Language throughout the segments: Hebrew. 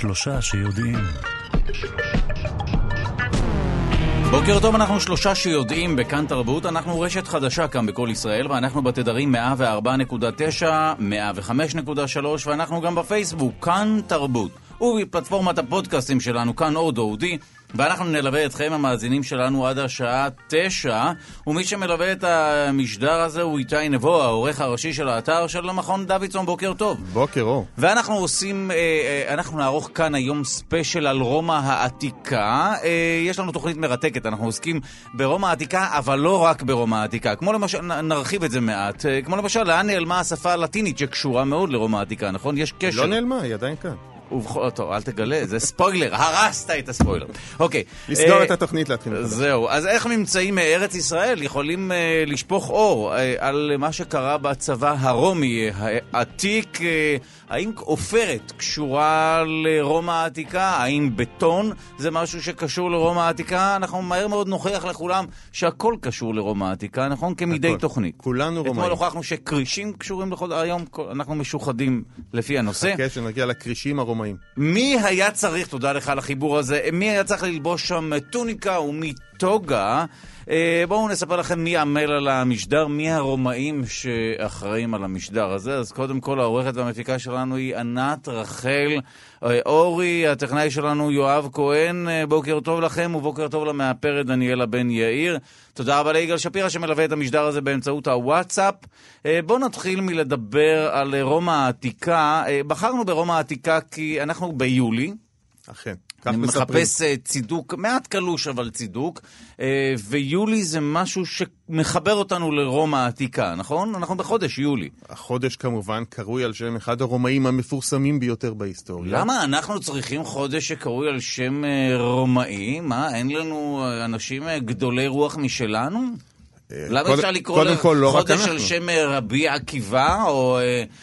שלושה שיודעים. בוקר טוב, אנחנו שלושה שיודעים בכאן תרבות. אנחנו רשת חדשה כאן בכל ישראל, ואנחנו בתדרים 104.9, 105.3, ואנחנו גם בפייסבוק, כאן תרבות. ובפלטפורמת הפודקאסטים שלנו, כאן עוד אודי, ואנחנו נלווה אתכם המאזינים שלנו עד השעה 9, ומי שמלווה את המשדר הזה הוא איתי נבו, העורך הראשי של האתר של המכון דוידסון. בוקר טוב. בוקר אור. ואנחנו עושים, אנחנו נערוך כאן היום ספיישל על רומא העתיקה. יש לנו תוכנית מרתקת, אנחנו עוסקים ברומא העתיקה, אבל לא רק ברומא העתיקה. כמו למשל, נרחיב את זה מעט, כמו למשל, לאן נעלמה השפה הלטינית שקשורה מאוד לרומא העתיקה, נכון? יש קשר. לא נעלמה, היא עדיין כאן. טוב, אל תגלה, זה ספוילר, הרסת את הספוילר. אוקיי. לסגור את התוכנית להתחיל. זהו, אז איך ממצאים מארץ ישראל יכולים לשפוך אור על מה שקרה בצבא הרומי העתיק? האם עופרת קשורה לרומא העתיקה? האם בטון זה משהו שקשור לרומא העתיקה? אנחנו מהר מאוד נוכיח לכולם שהכל קשור לרומא העתיקה, נכון? כמדי תוכנית. כולנו רומאים. אתמול הוכחנו שקרישים קשורים היום, אנחנו משוחדים לפי הנושא. חכה שנגיע לקרישים הרומאים. מי היה צריך, תודה לך על החיבור הזה, מי היה צריך ללבוש שם טוניקה ומיטוגה? בואו נספר לכם מי עמל על המשדר, מי הרומאים שאחראים על המשדר הזה. אז קודם כל העורכת והמפיקה שלנו היא ענת, רחל, אורי, הטכנאי שלנו יואב כהן. בוקר טוב לכם ובוקר טוב למאפרת דניאלה בן יאיר. תודה רבה ליגאל שפירא שמלווה את המשדר הזה באמצעות הוואטסאפ. בואו נתחיל מלדבר על רומא העתיקה. בחרנו ברומא העתיקה כי אנחנו ביולי. אכן. אני מחפש צידוק, מעט קלוש אבל צידוק, ויולי זה משהו שמחבר אותנו לרומא העתיקה, נכון? אנחנו בחודש יולי. החודש כמובן קרוי על שם אחד הרומאים המפורסמים ביותר בהיסטוריה. למה אנחנו צריכים חודש שקרוי על שם רומאי? מה, אין לנו אנשים גדולי רוח משלנו? למה אפשר לקרוא לחודש על שם רבי עקיבא, או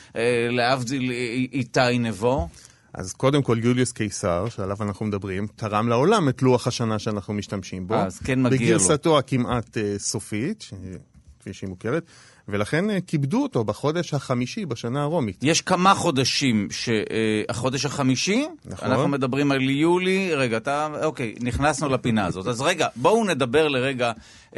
להבדיל איתי נבו? אז קודם כל יוליוס קיסר, שעליו אנחנו מדברים, תרם לעולם את לוח השנה שאנחנו משתמשים בו. אז כן מגיע לו. בגרסתו הכמעט סופית, כפי שהיא מוכרת, ולכן כיבדו אותו בחודש החמישי בשנה הרומית. יש כמה חודשים החודש החמישי, נכון. אנחנו מדברים על יולי, רגע, אוקיי, נכנסנו לפינה הזאת. אז רגע, בואו נדבר לרגע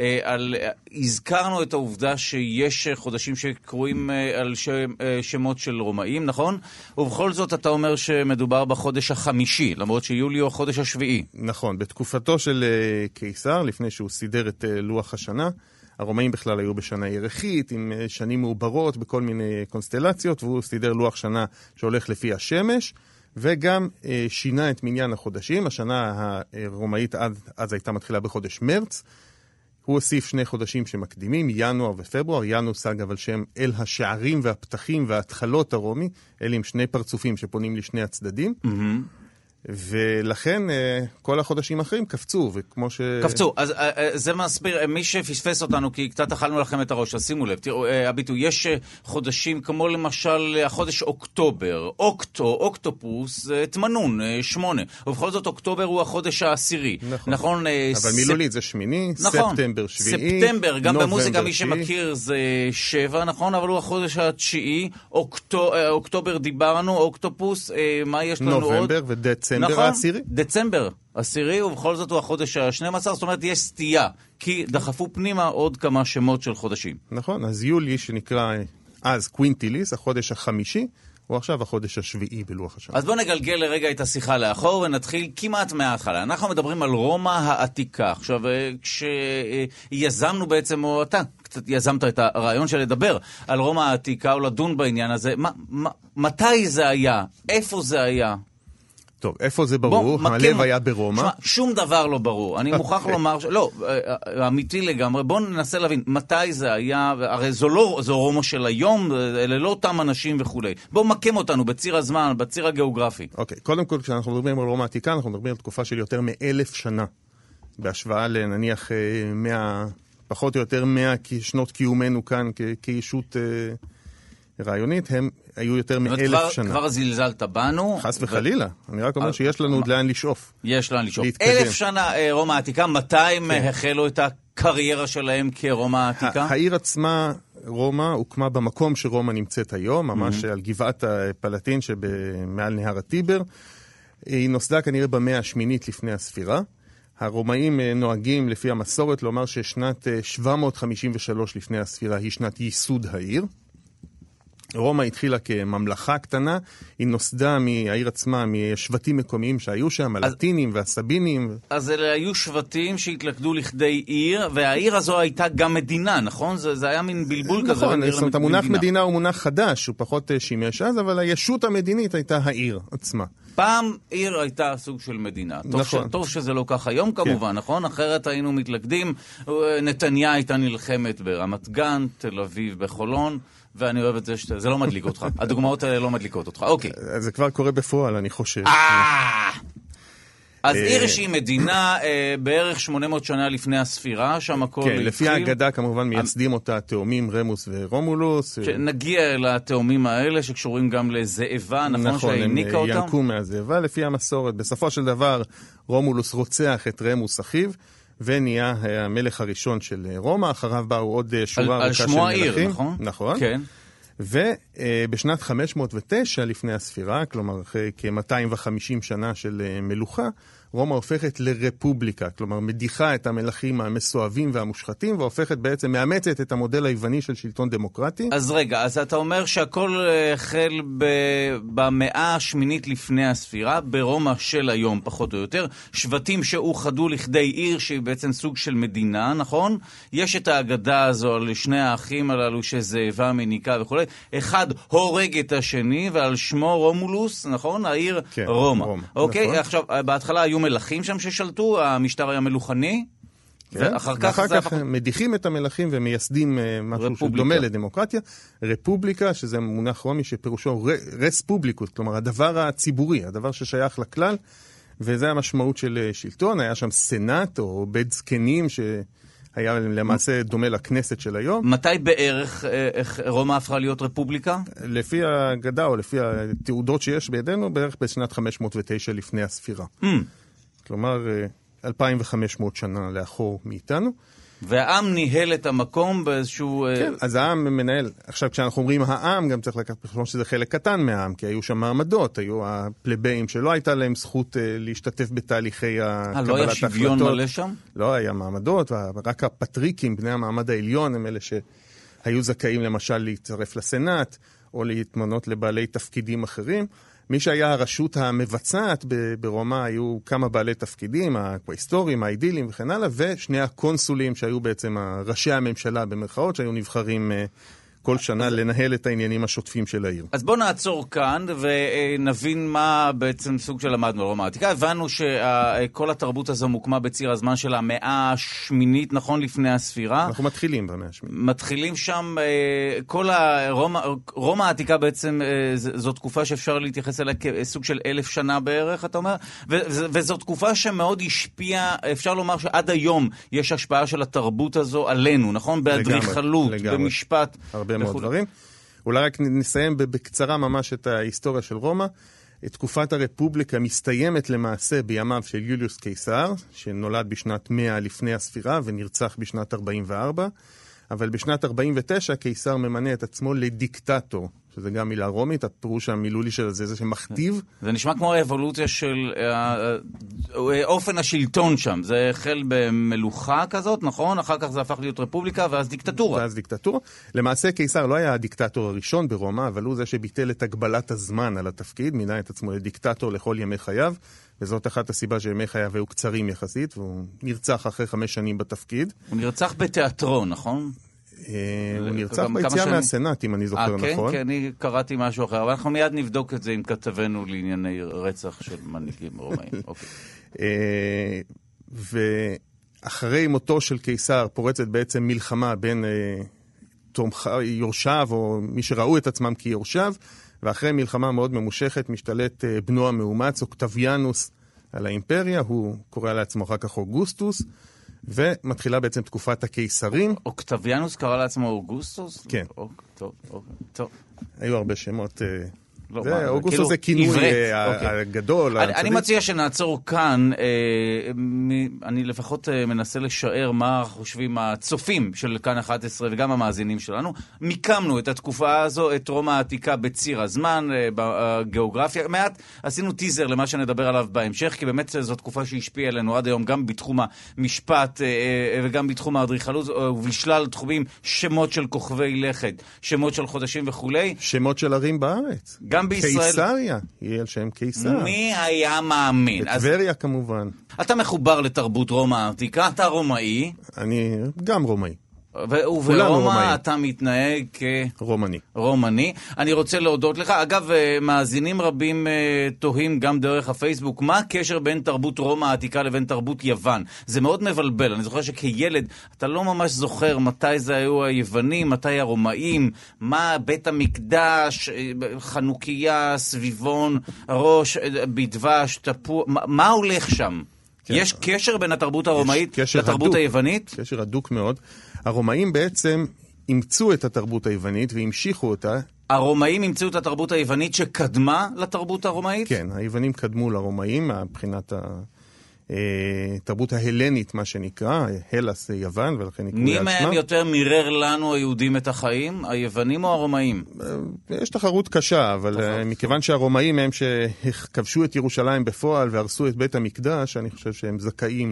הזכרנו את העובדה שיש חודשים שקרויים על שמות של רומאים, נכון? ובכל זאת אתה אומר שמדובר בחודש החמישי, למרות שיולי הוא החודש השביעי. נכון, בתקופתו של קיסר, לפני שהוא סידר את לוח השנה, הרומאים בכלל היו בשנה ירחית, עם שנים מעוברות בכל מיני קונסטלציות, והוא סידר לוח שנה שהולך לפי השמש, וגם שינה את מניין החודשים. השנה הרומאית אז הייתה מתחילה בחודש מרץ, הוא הוסיף 2 חודשים שמקדימים, ינואר ופברואר. ינואר הושג אבל שם אל השערים והפתחים וההתחלות הרומי, אלה עם 2 פרצופים שפונים לשני הצדדים. ולכן כל החודשים האחרים קפצו, וכמו ש... קפצו, אז זה מסביר, מי שפספס אותנו, כי קצת אכלנו לכם את הראש, אז שימו לב, תראו, הביטו, יש חודשים כמו למשל החודש אוקטובר, אוקטופוס, תמנון, 8, ובכל זאת אוקטובר הוא החודש העשירי. נכון. אבל מילולית זה שמיני, נכון, ספטמבר 7, ספטמבר, גם במוזיקה מי שמכיר זה 7, נכון, אבל הוא החודש התשיעי, אוקטובר דיברנו, אוקטופוס, מה יש לנו עוד? נובמבר ודצמבר העשירי. דצמבר עשירי, ובכל זאת הוא החודש ה-12, זאת אומרת יש סטייה, כי דחפו פנימה עוד כמה שמות של חודשים. נכון, אז יולי שנקרא אז קווינטיליס, החודש החמישי, הוא עכשיו החודש השביעי בלוח השנה. אז בואו נגלגל לרגע את השיחה לאחור ונתחיל כמעט מההתחלה. אנחנו מדברים על רומא העתיקה. עכשיו, כשיזמנו בעצם, או אתה קצת יזמת את הרעיון של לדבר על רומא העתיקה או לדון בעניין הזה, מתי זה היה? איפה זה היה? טוב, איפה זה ברור? הלב היה ברומא. שום דבר לא ברור. אני מוכרח לומר, לא, אמיתי לגמרי. בואו ננסה להבין, מתי זה היה, הרי זו רומא של היום, אלה לא אותם אנשים וכו'. בואו מקם אותנו בציר הזמן, בציר הגיאוגרפי. אוקיי, קודם כל, כשאנחנו מדברים על רומא העתיקה, אנחנו מדברים על תקופה של יותר מ-1000 שנה. בהשוואה לנניח 100, פחות או יותר 100 שנות קיומנו כאן כישות רעיונית, הם היו יותר מ-1000 שנה. כבר זלזלת בנו. חס וחלילה. אני רק אומר שיש לנו עוד לאן לשאוף. יש לאן לשאוף. 1000 שנה רומא העתיקה, מתי הם החלו את הקריירה שלהם כרומא העתיקה? העיר עצמה, רומא, הוקמה במקום שרומא נמצאת היום, ממש על גבעת הפלטין שמעל נהר הטיבר. היא נוסדה כנראה במאה השמינית לפני הספירה. הרומאים נוהגים לפי המסורת לומר ששנת 753 לפני הספירה היא שנת ייסוד העיר. רומא התחילה כממלכה קטנה, היא נוסדה מהעיר עצמה, משבטים מקומיים שהיו שם, הלטינים והסבינים. אז אלה היו שבטים שהתלכדו לכדי עיר, והעיר הזו הייתה גם מדינה, נכון? זה היה מין בלבול כזה. נכון, זאת אומרת, המונח מדינה הוא מונח חדש, הוא פחות שימש אז, אבל הישות המדינית הייתה העיר עצמה. פעם עיר הייתה סוג של מדינה. נכון. טוב שזה לא כך היום כמובן, נכון? אחרת היינו מתלכדים, נתניה הייתה נלחמת ברמת גן, תל אביב בחולון, ואני אוהב את זה, זה לא מדליק אותך. הדוגמאות האלה לא מדליקות אותך. אוקיי. זה כבר קורה בפועל, אני חושב. אז עיר שהיא מדינה בערך 800 שנה לפני הספירה, שם הכל כן, לפי האגדה כמובן מייסדים אותה התאומים רמוס ורומולוס. נגיע לתאומים האלה שקשורים גם לזאבה, נכון שהעניקה אותם? נכון, הם ינקו מהזאבה לפי המסורת. בסופו של דבר רומולוס רוצח את רמוס אחיו, ונהיה המלך הראשון של רומא, אחריו באו עוד שורה ארוכה של מלכים. על שמו העיר, נכון? נכון. כן. ובשנת 509 לפני הספירה, כלומר אחרי כ-250 שנה של מלוכה, רומא הופכת לרפובליקה, כלומר מדיחה את המלכים המסואבים והמושחתים, והופכת בעצם, מאמצת את המודל היווני של שלטון דמוקרטי. אז רגע, אז אתה אומר שהכל החל במאה השמינית לפני הספירה, ברומא של היום פחות או יותר, שבטים שאוחדו לכדי עיר שהיא בעצם סוג של מדינה, נכון? יש את האגדה הזו על שני האחים הללו שזאבה מניקה וכו'. אחד הורג את השני, ועל שמו רומולוס, נכון? העיר כן, רומא. אוקיי, נכון. עכשיו, בהתחלה היו מלכים שם ששלטו, המשטר היה מלוכני, כן, ואחר כך מדיחים את המלכים ומייסדים משהו שדומה לדמוקרטיה. רפובליקה, שזה מונח רומי שפירושו רספובליקות, כלומר הדבר הציבורי, הדבר ששייך לכלל, וזה המשמעות של שלטון. היה שם סנאט או בית זקנים שהיה למעשה דומה לכנסת של היום. מתי בערך רומא הפכה להיות רפובליקה? לפי האגדה או לפי התעודות שיש בידינו, בערך בשנת 509 לפני הספירה. כלומר, 2,500 שנה לאחור מאיתנו. והעם ניהל את המקום באיזשהו... כן, אז העם מנהל. עכשיו, כשאנחנו אומרים העם, גם צריך לקחת בחשבון שזה חלק קטן מהעם, כי היו שם מעמדות, היו הפלבאים שלא הייתה להם זכות להשתתף בתהליכי קבלת החלטות. לא היה שוויון מלא שם? לא היה מעמדות, רק הפטריקים, בני המעמד העליון, הם אלה שהיו זכאים למשל להצטרף לסנאט, או להתמנות לבעלי תפקידים אחרים. מי שהיה הרשות המבצעת ברומא היו כמה בעלי תפקידים, הקוויסטורים, האידילים וכן הלאה, ושני הקונסולים שהיו בעצם ראשי הממשלה במרכאות, שהיו נבחרים כל שנה לנהל את העניינים השוטפים של העיר. אז בואו נעצור כאן ונבין מה בעצם סוג של למדנו ברומא העתיקה. הבנו שכל התרבות הזו מוקמה בציר הזמן של המאה השמינית, נכון לפני הספירה. אנחנו מתחילים במאה השמינית. מתחילים שם, כל רומא העתיקה בעצם זו תקופה שאפשר להתייחס אליה כסוג של 1,000 שנה בערך, אתה אומר? וזו תקופה שמאוד השפיעה, אפשר לומר שעד היום יש השפעה של התרבות הזו עלינו, נכון? באדריכלות, במשפט. הרבה מאוד דברים. אולי רק נסיים בקצרה ממש את ההיסטוריה של רומא. תקופת הרפובליקה מסתיימת למעשה בימיו של יוליוס קיסר, שנולד בשנת 100 לפני הספירה ונרצח בשנת 44, אבל בשנת 49 קיסר ממנה את עצמו לדיקטטור, שזה גם מילה רומית, הפירוש המילולי של זה שמכתיב. זה נשמע כמו האבולוציה של אופן השלטון שם. זה החל במלוכה כזאת, נכון? אחר כך זה הפך להיות רפובליקה, ואז דיקטטורה. ואז דיקטטורה. למעשה קיסר לא היה הדיקטטור הראשון ברומא, אבל הוא זה שביטל את הגבלת הזמן על התפקיד, מינה את עצמו לדיקטטור לכל ימי חייו, וזאת אחת הסיבה שימי חייו היו קצרים יחסית, והוא נרצח אחרי 5 שנים בתפקיד. הוא נרצח בתיאטרון, נכון? הוא נרצח ביציאה מהסנאט, אם אני זוכר נכון. כן, כי אני קראתי משהו אחר, אבל אנחנו מיד נבדוק את זה עם כתבנו לענייני רצח של מנהיגים רומאים. ואחרי מותו של קיסר פורצת בעצם מלחמה בין יורשיו, או מי שראו את עצמם כיורשיו, ואחרי מלחמה מאוד ממושכת משתלט בנו המאומץ, אוקטביאנוס, על האימפריה, הוא קורא לעצמו אחר כך אוגוסטוס, ומתחילה בעצם תקופת הקיסרים. אוקטביאנוס קרא לעצמו אוגוסטוס? כן. טוב. היו הרבה שמות אוגוסטו זה כינוי הגדול. אני מציע שנעצור כאן, אני לפחות מנסה לשער מה חושבים הצופים של כאן 11 וגם המאזינים שלנו. מיקמנו את התקופה הזו, את רומא העתיקה בציר הזמן, בגיאוגרפיה. מעט עשינו טיזר למה שנדבר עליו בהמשך, כי באמת זו תקופה שהשפיעה עלינו עד היום גם בתחום המשפט וגם בתחום האדריכלות ובשלל תחומים, שמות של כוכבי לכת, שמות של חודשים וכו'. שמות של ערים בארץ. גם בישראל. קיסריה, יהיה על שם קיסר. מי היה מאמין? בטבריה כמובן. אתה מחובר לתרבות רומא העתיקה, אתה רומאי. אני גם רומאי. וברומא אתה מתנהג רומני. אני רוצה להודות לך. אגב, מאזינים רבים תוהים גם דרך הפייסבוק, מה הקשר בין תרבות רומא העתיקה לבין תרבות יוון? זה מאוד מבלבל. אני זוכר שכילד אתה לא ממש זוכר מתי זה היו היוונים, מתי הרומאים, מה בית המקדש, חנוכיה, סביבון, ראש, בדבש, תפוח, מה הולך שם? יש קשר בין התרבות הרומאית לתרבות היוונית? קשר הדוק מאוד. הרומאים בעצם אימצו את התרבות היוונית והמשיכו אותה. הרומאים אימצו את התרבות היוונית שקדמה לתרבות הרומאית? כן, היוונים קדמו לרומאים מבחינת התרבות ההלנית, מה שנקרא, הלס יוון, ולכן נקראו מי מהם יותר מירר לנו היהודים את החיים, היוונים או הרומאים? יש תחרות קשה, אבל מכיוון שהרומאים הם שכבשו את ירושלים בפועל והרסו את בית המקדש, אני חושב שהם זכאים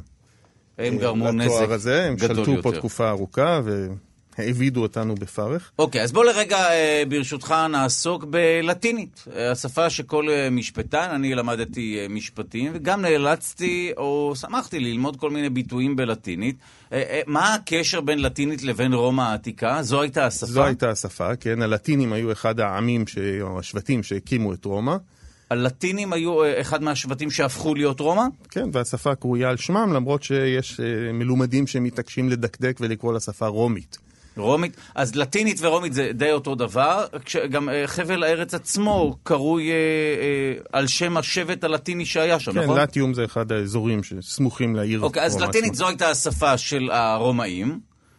לתואר הזה. הם שלטו פה תקופה ארוכה והעבידו אותנו בפרך. אוקיי, אז בוא לרגע ברשותך נעסוק בלטינית. השפה שכל משפטן, אני למדתי משפטים, וגם נאלצתי או שמחתי ללמוד כל מיני ביטויים בלטינית. מה הקשר בין לטינית לבין רומא העתיקה? זו הייתה השפה? זו הייתה השפה, כן. הלטינים היו אחד העמים או השבטים שהקימו את רומא. הלטינים היו אחד מהשבטים שהפכו להיות רומא? כן, והשפה קרויה על שמם, למרות שיש מלומדים שמתעקשים לדקדק ולקרוא לשפה רומית. רומית, אז לטינית ורומית זה די אותו דבר, גם חבל הארץ עצמו קרוי על שם השבט הלטיני שהיה שם, נכון? כן, לטיום זה אחד האזורים שסמוכים לעיר רומא. אוקיי, אז לטינית זו הייתה השפה של הרומאים,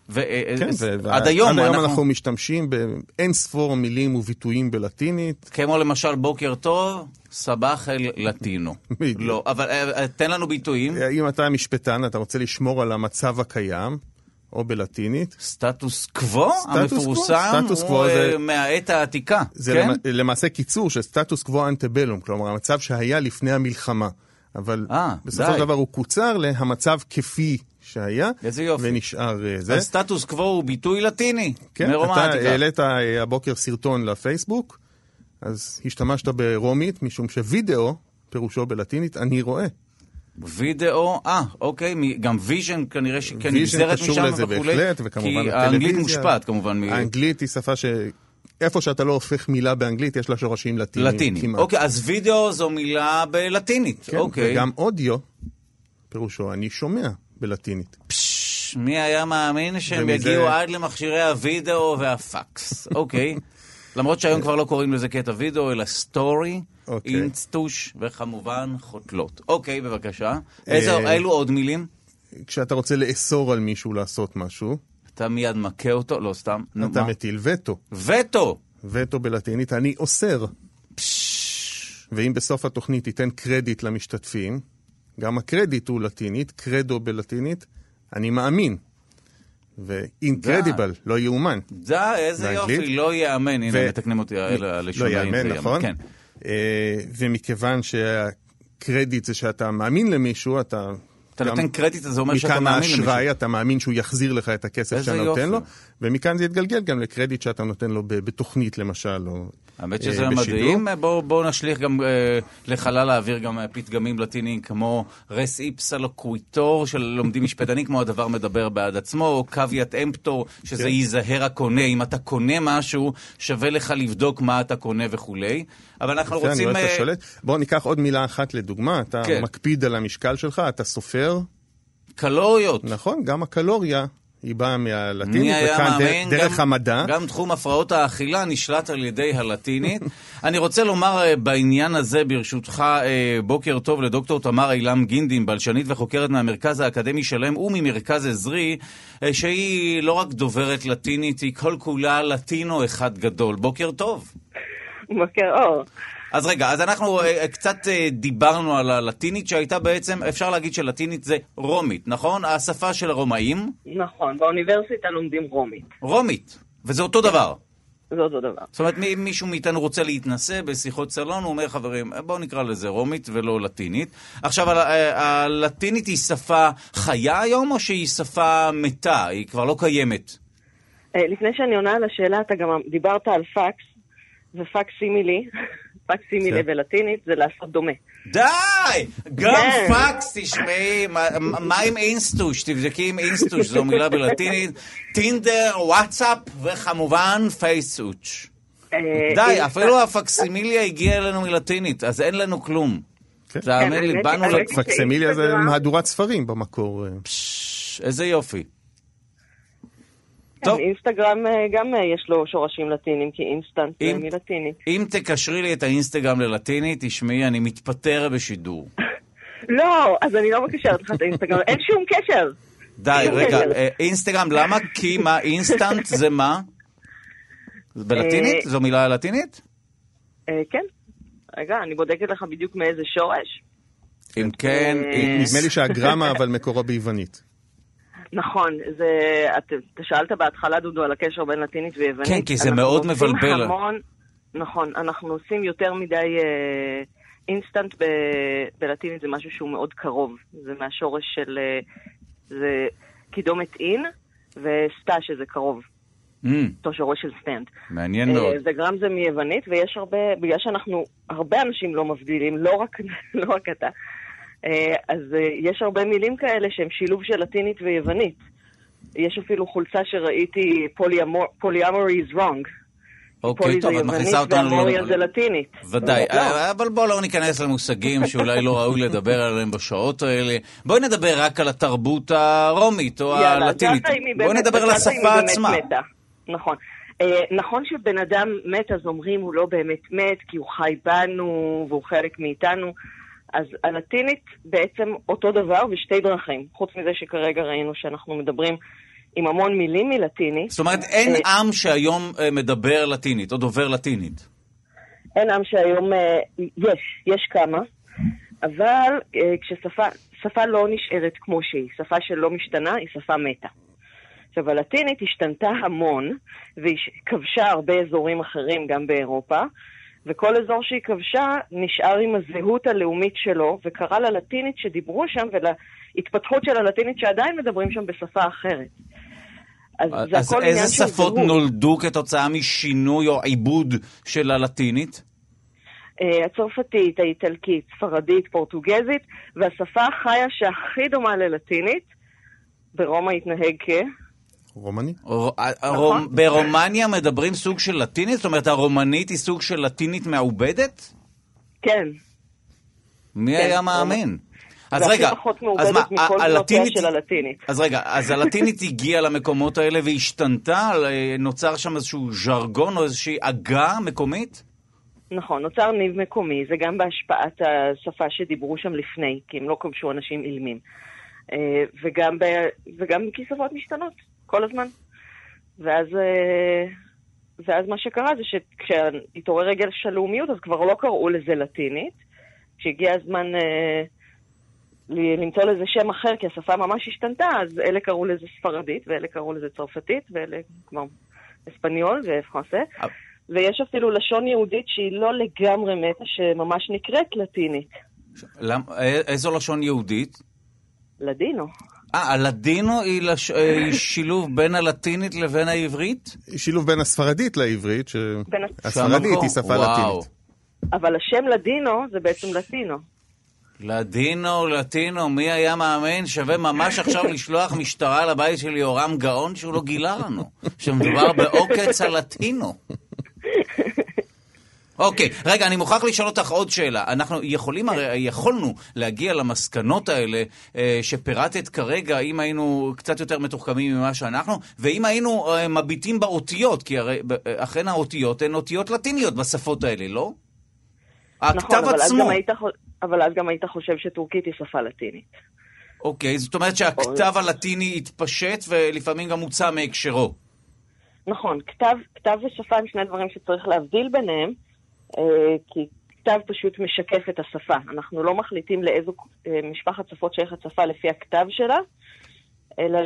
עד היום אנחנו משתמשים באין ספור מילים וביטויים בלטינית. כמו למשל בוקר טוב, סבח אל לטינו. לא, אבל תן לנו ביטויים. אם אתה משפטן, אתה רוצה לשמור על המצב הקיים, או בלטינית. סטטוס קוו? המפורסם הוא מהעת העתיקה. זה למעשה קיצור של סטטוס קוו אנטבלום, כלומר המצב שהיה לפני המלחמה. אבל בסופו של דבר הוא קוצר להמצב כפי שהיה, ונשאר זה. אז סטטוס קוו הוא ביטוי לטיני, כן, אתה העלית הבוקר סרטון לפייסבוק, אז השתמשת ברומית, משום שווידאו, פירושו בלטינית, אני רואה. וידאו, אוקיי, גם ויז'ן כנראה נגזרת משם וכולי, כי האנגלית מושפעת כמובן. האנגלית היא שפה איפה שאתה לא הופך מילה באנגלית, יש לה שורשים לטינים. אוקיי, אז וידאו זו מילה בלטינית. כן, וגם אודיו, פירושו, אני שומע בלטינית. מי היה מאמין שהם יגיעו עד למכשירי הוידאו והפקס. אוקיי. למרות שהיום כבר לא קוראים לזה קטע וידאו, אלא סטורי, אינסטוש, וכמובן חוטלות. אוקיי, בבקשה. אילו עוד מילים? כשאתה רוצה לאסור על מישהו לעשות משהו, אתה מיד מכה אותו, לא סתם. אתה מטיל וטו. וטו! וטו בלטינית, אני אוסר. ואם בסוף התוכנית תיתן קרדיט למשתתפים, גם הקרדיט הוא לטינית, קרדו בלטינית, אני מאמין. ו-incredible, לא יאומן. איזה יופי, לא יאמן. הנה, מתקנים אותי על לא יאמן, נכון. ומכיוון שהקרדיט זה שאתה מאמין למישהו, אתה נותן קרדיט, זה אומר שאתה מאמין למישהו. מכאן האשראי, אתה מאמין שהוא יחזיר לך את הכסף שאתה נותן לו, ומכאן זה יתגלגל גם לקרדיט שאתה נותן לו בתוכנית למשל, או האמת שזה מדהים. בואו נשליך גם לחלל האוויר גם פתגמים לטיניים, כמו רס איפסה לוקוויטור של לומדים משפטנים, כמו הדבר מדבר בעד עצמו, או קוויאט אמפטור, שזה ייזהר הקונה. אם אתה קונה משהו, שווה לך לבדוק מה אתה קונה וכולי. אבל אנחנו רוצים... בואו ניקח עוד מילה אחת לדוגמה. אתה מקפיד על המשקל שלך, אתה סופר. קלוריות. נכון, גם הקלוריה היא באה מהלטינית, וכאן דרך המדע. גם תחום הפרעות האכילה נשלט על ידי הלטינית. אני רוצה לומר בעניין הזה, ברשותך, בוקר טוב לדוקטור תמר אילם גינדין, בלשנית וחוקרת מהמרכז האקדמי שלם וממרכז עזרי, שהיא לא רק דוברת לטינית, היא כל כולה לטינו אחד גדול. בוקר טוב. בוקר אור. אז רגע, אז אנחנו קצת דיברנו על הלטינית, שהייתה בעצם, אפשר להגיד שלטינית זה רומית, נכון? השפה של הרומאים? נכון, באוניברסיטה לומדים רומית. רומית, וזה אותו דבר. זה אותו דבר. זאת אומרת, מישהו מאיתנו רוצה להתנסה בשיחות סלון, הוא אומר, חברים, בואו נקרא לזה רומית ולא לטינית. עכשיו, הלטינית היא שפה חיה היום, או שהיא שפה מתה? היא כבר לא קיימת? לפני שאני עונה על השאלה, אתה גם דיברת על פקס, ופקס סימילי. פקס סימילי בלטינית זה לעשות דומה. די! גם פקס, תשמעי, מה עם אינסטוש? תבדקי עם אינסטוש, זו מילה בלטינית. טינדר, וואטסאפ, וכמובן פייסוץ'. די, אפילו הפקסימיליה הגיעה אלינו מלטינית, אז אין לנו כלום. תאמין לי, באנו... פקסימיליה זה מהדורת ספרים במקור. איזה יופי. אינסטגרם גם יש לו שורשים לטינים, כי אינסטנט מלטינית. אם תקשרי לי את האינסטגרם ללטינית, תשמעי, אני מתפטר בשידור. לא, אז אני לא מקשרת לך את האינסטגרם, אין שום קשר. די, רגע, אינסטגרם, למה? כי מה, אינסטנט זה מה? בלטינית? זו מילה לטינית? כן. רגע, אני בודקת לך בדיוק מאיזה שורש. אם כן... נדמה לי שהגרמה אבל מקורו ביוונית. נכון, אתה שאלת בהתחלה, דודו, על הקשר בין לטינית ויוונית. כן, כי זה מאוד מבלבל. נכון, אנחנו עושים יותר מדי אינסטנט בלטינית, זה משהו שהוא מאוד קרוב. זה מהשורש של זה קידומת אין, וסטה שזה קרוב. אותו שורש של סטנד. מעניין מאוד. זה גרם זה מיוונית, ויש הרבה, בגלל שאנחנו, הרבה אנשים לא מבדילים, לא רק אתה. אז יש הרבה מילים כאלה שהם שילוב של לטינית ויוונית. יש אפילו חולצה שראיתי, polyamory is wrong. אוקיי, טוב, את מכניסה אותנו... והמוריה זה לטינית. ודאי, אבל בואו לא ניכנס למושגים שאולי לא ראוי לדבר עליהם בשעות האלה. בואי נדבר רק על התרבות הרומית או הלטינית. בואי נדבר על השפה עצמה. נכון. נכון שבן אדם מת, אז אומרים הוא לא באמת מת, כי הוא חי בנו והוא חלק מאיתנו. אז הלטינית בעצם אותו דבר ושתי דרכים, חוץ מזה שכרגע ראינו שאנחנו מדברים עם המון מילים מלטינית. זאת אומרת, אין עם שהיום מדבר לטינית, או דובר לטינית. אין עם שהיום, יש כמה, אבל כששפה לא נשארת כמו שהיא, שפה שלא משתנה, היא שפה מתה. עכשיו, הלטינית השתנתה המון, והיא כבשה הרבה אזורים אחרים, גם באירופה, וכל אזור שהיא כבשה נשאר עם הזהות הלאומית שלו, וקרא ללטינית שדיברו שם, ולהתפתחות של הלטינית שעדיין מדברים שם בשפה אחרת. אז איזה שפות נולדו כתוצאה משינוי או עיבוד של הלטינית? הצרפתית, האיטלקית, ספרדית, פורטוגזית, והשפה החיה שהכי דומה ללטינית, ברומא התנהג רומני? ברומניה מדברים סוג של לטינית? זאת אומרת, הרומנית היא סוג של לטינית מעובדת? כן. מי היה מאמין? אז רגע, אז רגע, אז הלטינית הגיעה למקומות האלה והשתנתה? נוצר שם איזשהו ז'רגון או איזושהי עגה מקומית? נכון, נוצר ניב מקומי, זה גם בהשפעת השפה שדיברו שם לפני, כי הם לא כבשו אנשים אילמים. וגם כי שפות משתנות, כל הזמן. ואז מה שקרה זה שכשהתעורר רגל של לאומיות, אז כבר לא קראו לזה לטינית. כשהגיע הזמן למצוא לזה שם אחר, כי השפה ממש השתנתה, אז אלה קראו לזה ספרדית, ואלה קראו לזה צרפתית, ואלה כבר אספניול ופרנסה. ויש אפילו לשון יהודית שהיא לא לגמרי מתה, שממש נקראת לטינית. איזו לשון יהודית? לדינו. הלדינו היא שילוב בין הלטינית לבין העברית? היא שילוב בין הספרדית לעברית, שהספרדית היא שפה לטינית. אבל השם לדינו זה בעצם לטינו. לטינו, מי היה מאמין? שווה ממש עכשיו לשלוח משטרה לבית של יורם גאון שהוא לא גילה לנו, שמדובר בעוקץ הלטינו. אוקיי, רגע, אני מוכרח לשאול אותך עוד שאלה. אנחנו יכולנו להגיע למסקנות האלה שפירטת כרגע, אם היינו קצת יותר מתוחכמים ממה שאנחנו, ואם היינו מביטים באותיות, כי הרי אכן האותיות הן אותיות לטיניות בשפות האלה, לא? הכתב עצמו. אבל אז גם היית חושב שטורקית היא שפה לטינית. אוקיי, זאת אומרת שהכתב הלטיני התפשט ולפעמים גם מוצא מהקשרו. נכון, כתב ושפה הם שני דברים שצריך להבדיל ביניהם, כי כתב פשוט משקף את השפה. אנחנו לא מחליטים לאיזו משפחת שפות שייכת שפה לפי הכתב שלה, אלא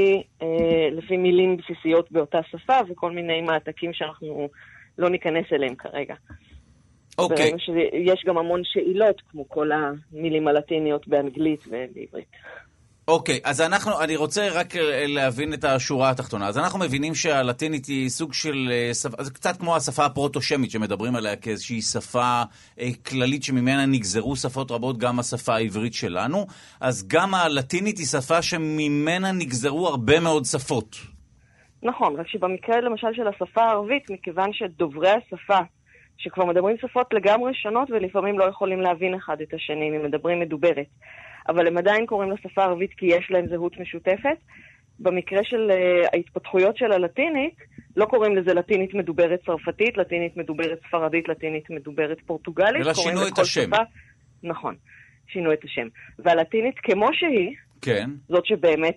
לפי מילים בסיסיות באותה שפה, וכל מיני מעתקים שאנחנו לא ניכנס אליהם כרגע. אוקיי. יש גם המון שאלות, כמו כל המילים הלטיניות באנגלית ובעברית. אוקיי, אז אני רוצה רק להבין את השורה התחתונה. אז אנחנו מבינים שהלטינית היא סוג של שפה, זה קצת כמו השפה הפרוטושמית שמדברים עליה כאיזושהי שפה כללית שממנה נגזרו שפות רבות, גם השפה העברית שלנו. אז גם הלטינית היא שפה שממנה נגזרו הרבה מאוד שפות. נכון, רק שבמקרה למשל של השפה הערבית, מכיוון שדוברי השפה, שכבר מדברים שפות לגמרי שונות ולפעמים לא יכולים להבין אחד את השני, הם מדברים מדוברת. אבל הם עדיין קוראים לשפה הערבית כי יש להם זהות משותפת. במקרה של ההתפתחויות של הלטינית, לא קוראים לזה לטינית מדוברת צרפתית, לטינית מדוברת ספרדית, לטינית מדוברת פורטוגלית. אלא שינו את השם. שפה, נכון, שינו את השם. והלטינית כמו שהיא, כן. זאת שבאמת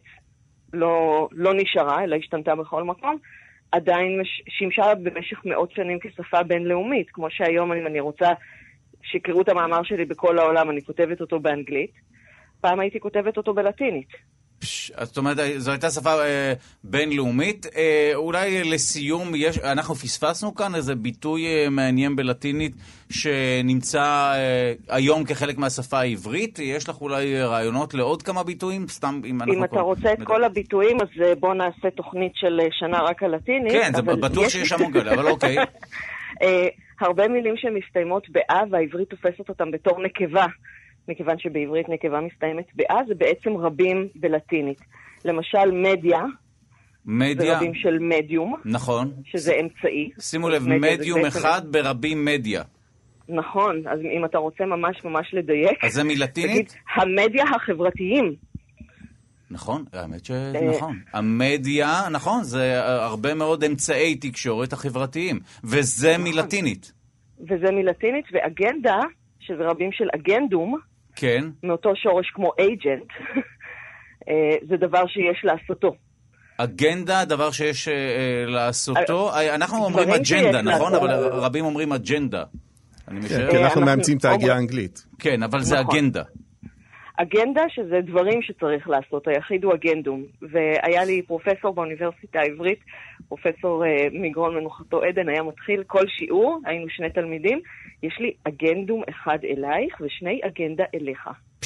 לא נשארה, אלא השתנתה בכל מקום, עדיין שימשה במשך מאות שנים כשפה בינלאומית, כמו שהיום אם אני רוצה שקראו את המאמר שלי בכל העולם, אני כותבת אותו באנגלית, פעם הייתי כותבת אותו בלטינית. זאת אומרת, זו הייתה שפה בינלאומית. אולי לסיום, אנחנו פספסנו כאן איזה ביטוי מעניין בלטינית שנמצא היום כחלק מהשפה העברית. יש לך אולי רעיונות לעוד כמה ביטויים? סתם אם אתה רוצה את כל הביטויים, אז בוא נעשה תוכנית של שנה רק על לטינית. כן, זה בטוח שיש המון כאלה, אבל אוקיי. הרבה מילים שמסתיימות באה, והעברית תופסת אותם בתור נקבה. מכיוון שבעברית נקבה מסתיימת באה, זה בעצם רבים בלטינית. למשל, מדיה. זה רבים של מדיום. נכון. שזה אמצעי. שימו לב, מדיום אחד ברבים מדיה. נכון, אז אם אתה רוצה ממש לדייק. אז זה מלטינית? המדיה החברתיים. נכון, האמת שנכון. המדיה, נכון, זה הרבה מאוד אמצעי תקשורת החברתיים. וזה מלטינית. וזה מלטינית, ואגנדה, שזה רבים של אגנדום, כן. מאותו שורש כמו אייג'נט, זה דבר שיש לעשותו. אגנדה, דבר שיש לעשותו. אנחנו אומרים אג'נדה, נכון? אבל רבים אומרים אג'נדה. כן, אנחנו מאמצים את ההגיעה האנגלית. כן, אבל זה אגנדה. אגנדה שזה דברים שצריך לעשות, היחיד הוא אגנדום. והיה לי פרופסור באוניברסיטה העברית, פרופסור מגרון מנוחתו עדן, היה מתחיל כל שיעור, היינו 2 תלמידים, יש לי אגנדום אחד אלייך ושני אגנדה אליך.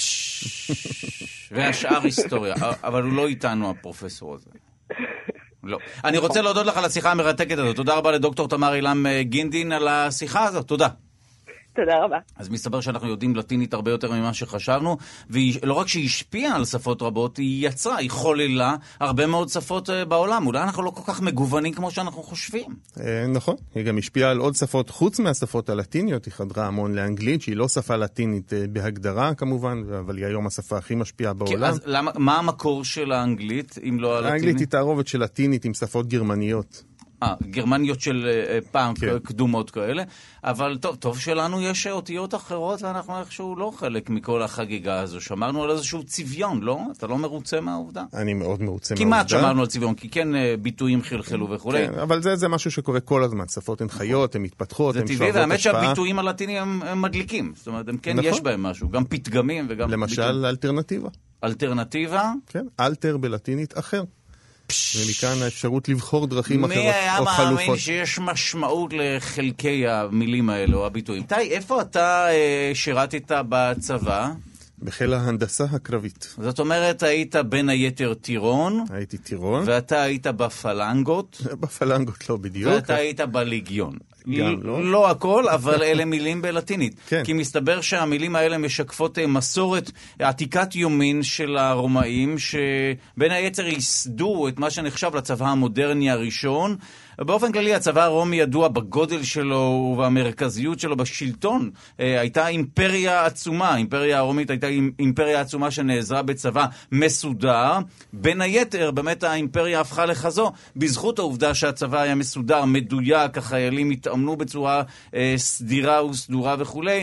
והשאר היסטוריה, אבל הוא לא איתנו הפרופסור הזה. לא. אני רוצה להודות לך על השיחה המרתקת הזאת. תודה רבה לדוקטור תמר אילם גינדין על השיחה הזאת. תודה. תודה רבה. אז מסתבר שאנחנו יודעים לטינית הרבה יותר ממה שחשבנו, ולא רק שהיא השפיעה על שפות רבות, היא יצרה, היא חוללה הרבה מאוד שפות בעולם. אולי אנחנו לא כל כך מגוונים כמו שאנחנו חושבים. נכון, היא גם השפיעה על עוד שפות חוץ מהשפות הלטיניות, היא חדרה המון לאנגלית, שהיא לא שפה לטינית בהגדרה כמובן, אבל היא היום השפה הכי משפיעה בעולם. אז מה המקור של האנגלית, אם לא הלטינית? האנגלית היא תערובת של לטינית עם שפות גרמניות. גרמניות של פעם קדומות כאלה, אבל טוב שלנו יש אותיות אחרות ואנחנו איכשהו לא חלק מכל החגיגה הזו. שמרנו על איזשהו צביון, לא? אתה לא מרוצה מהעובדה? אני מאוד מרוצה מהעובדה. כמעט שמרנו על צביון, כי כן ביטויים חלחלו וכו'. כן, אבל זה משהו שקורה כל הזמן. שפות הן חיות, הן מתפתחות, הן שואבות השפעה. זה טבעי, והאמת שהביטויים הלטיניים הם מדליקים. זאת אומרת, הם כן יש בהם משהו. גם פתגמים וגם... למשל, אלטרנטיבה. אלטרנטיבה? כן, אלטר בלטינית אחר. ומכאן האפשרות לבחור דרכים אחרות מי היה או חלופות. מאמין שיש משמעות לחלקי המילים האלו, הביטויים? איתי, איפה אתה שירתת בצבא? בחיל ההנדסה הקרבית. זאת אומרת, היית בין היתר טירון. הייתי טירון. ואתה היית בפלנגות. בפלנגות לא בדיוק. ואתה היית בליגיון. גם לא. לא הכל, אבל אלה מילים בלטינית. כן. כי מסתבר שהמילים האלה משקפות מסורת עתיקת יומין של הרומאים, שבין היתר ייסדו את מה שנחשב לצבא המודרני הראשון. באופן כללי, הצבא הרומי ידוע בגודל שלו ובמרכזיות שלו בשלטון. הייתה אימפריה עצומה. האימפריה הרומית הייתה אימפריה עצומה שנעזרה בצבא מסודר. בין היתר, באמת האימפריה הפכה לחזו בזכות העובדה שהצבא היה מסודר, מדויק, החיילים התאמנו בצורה סדירה וסדורה וכו'.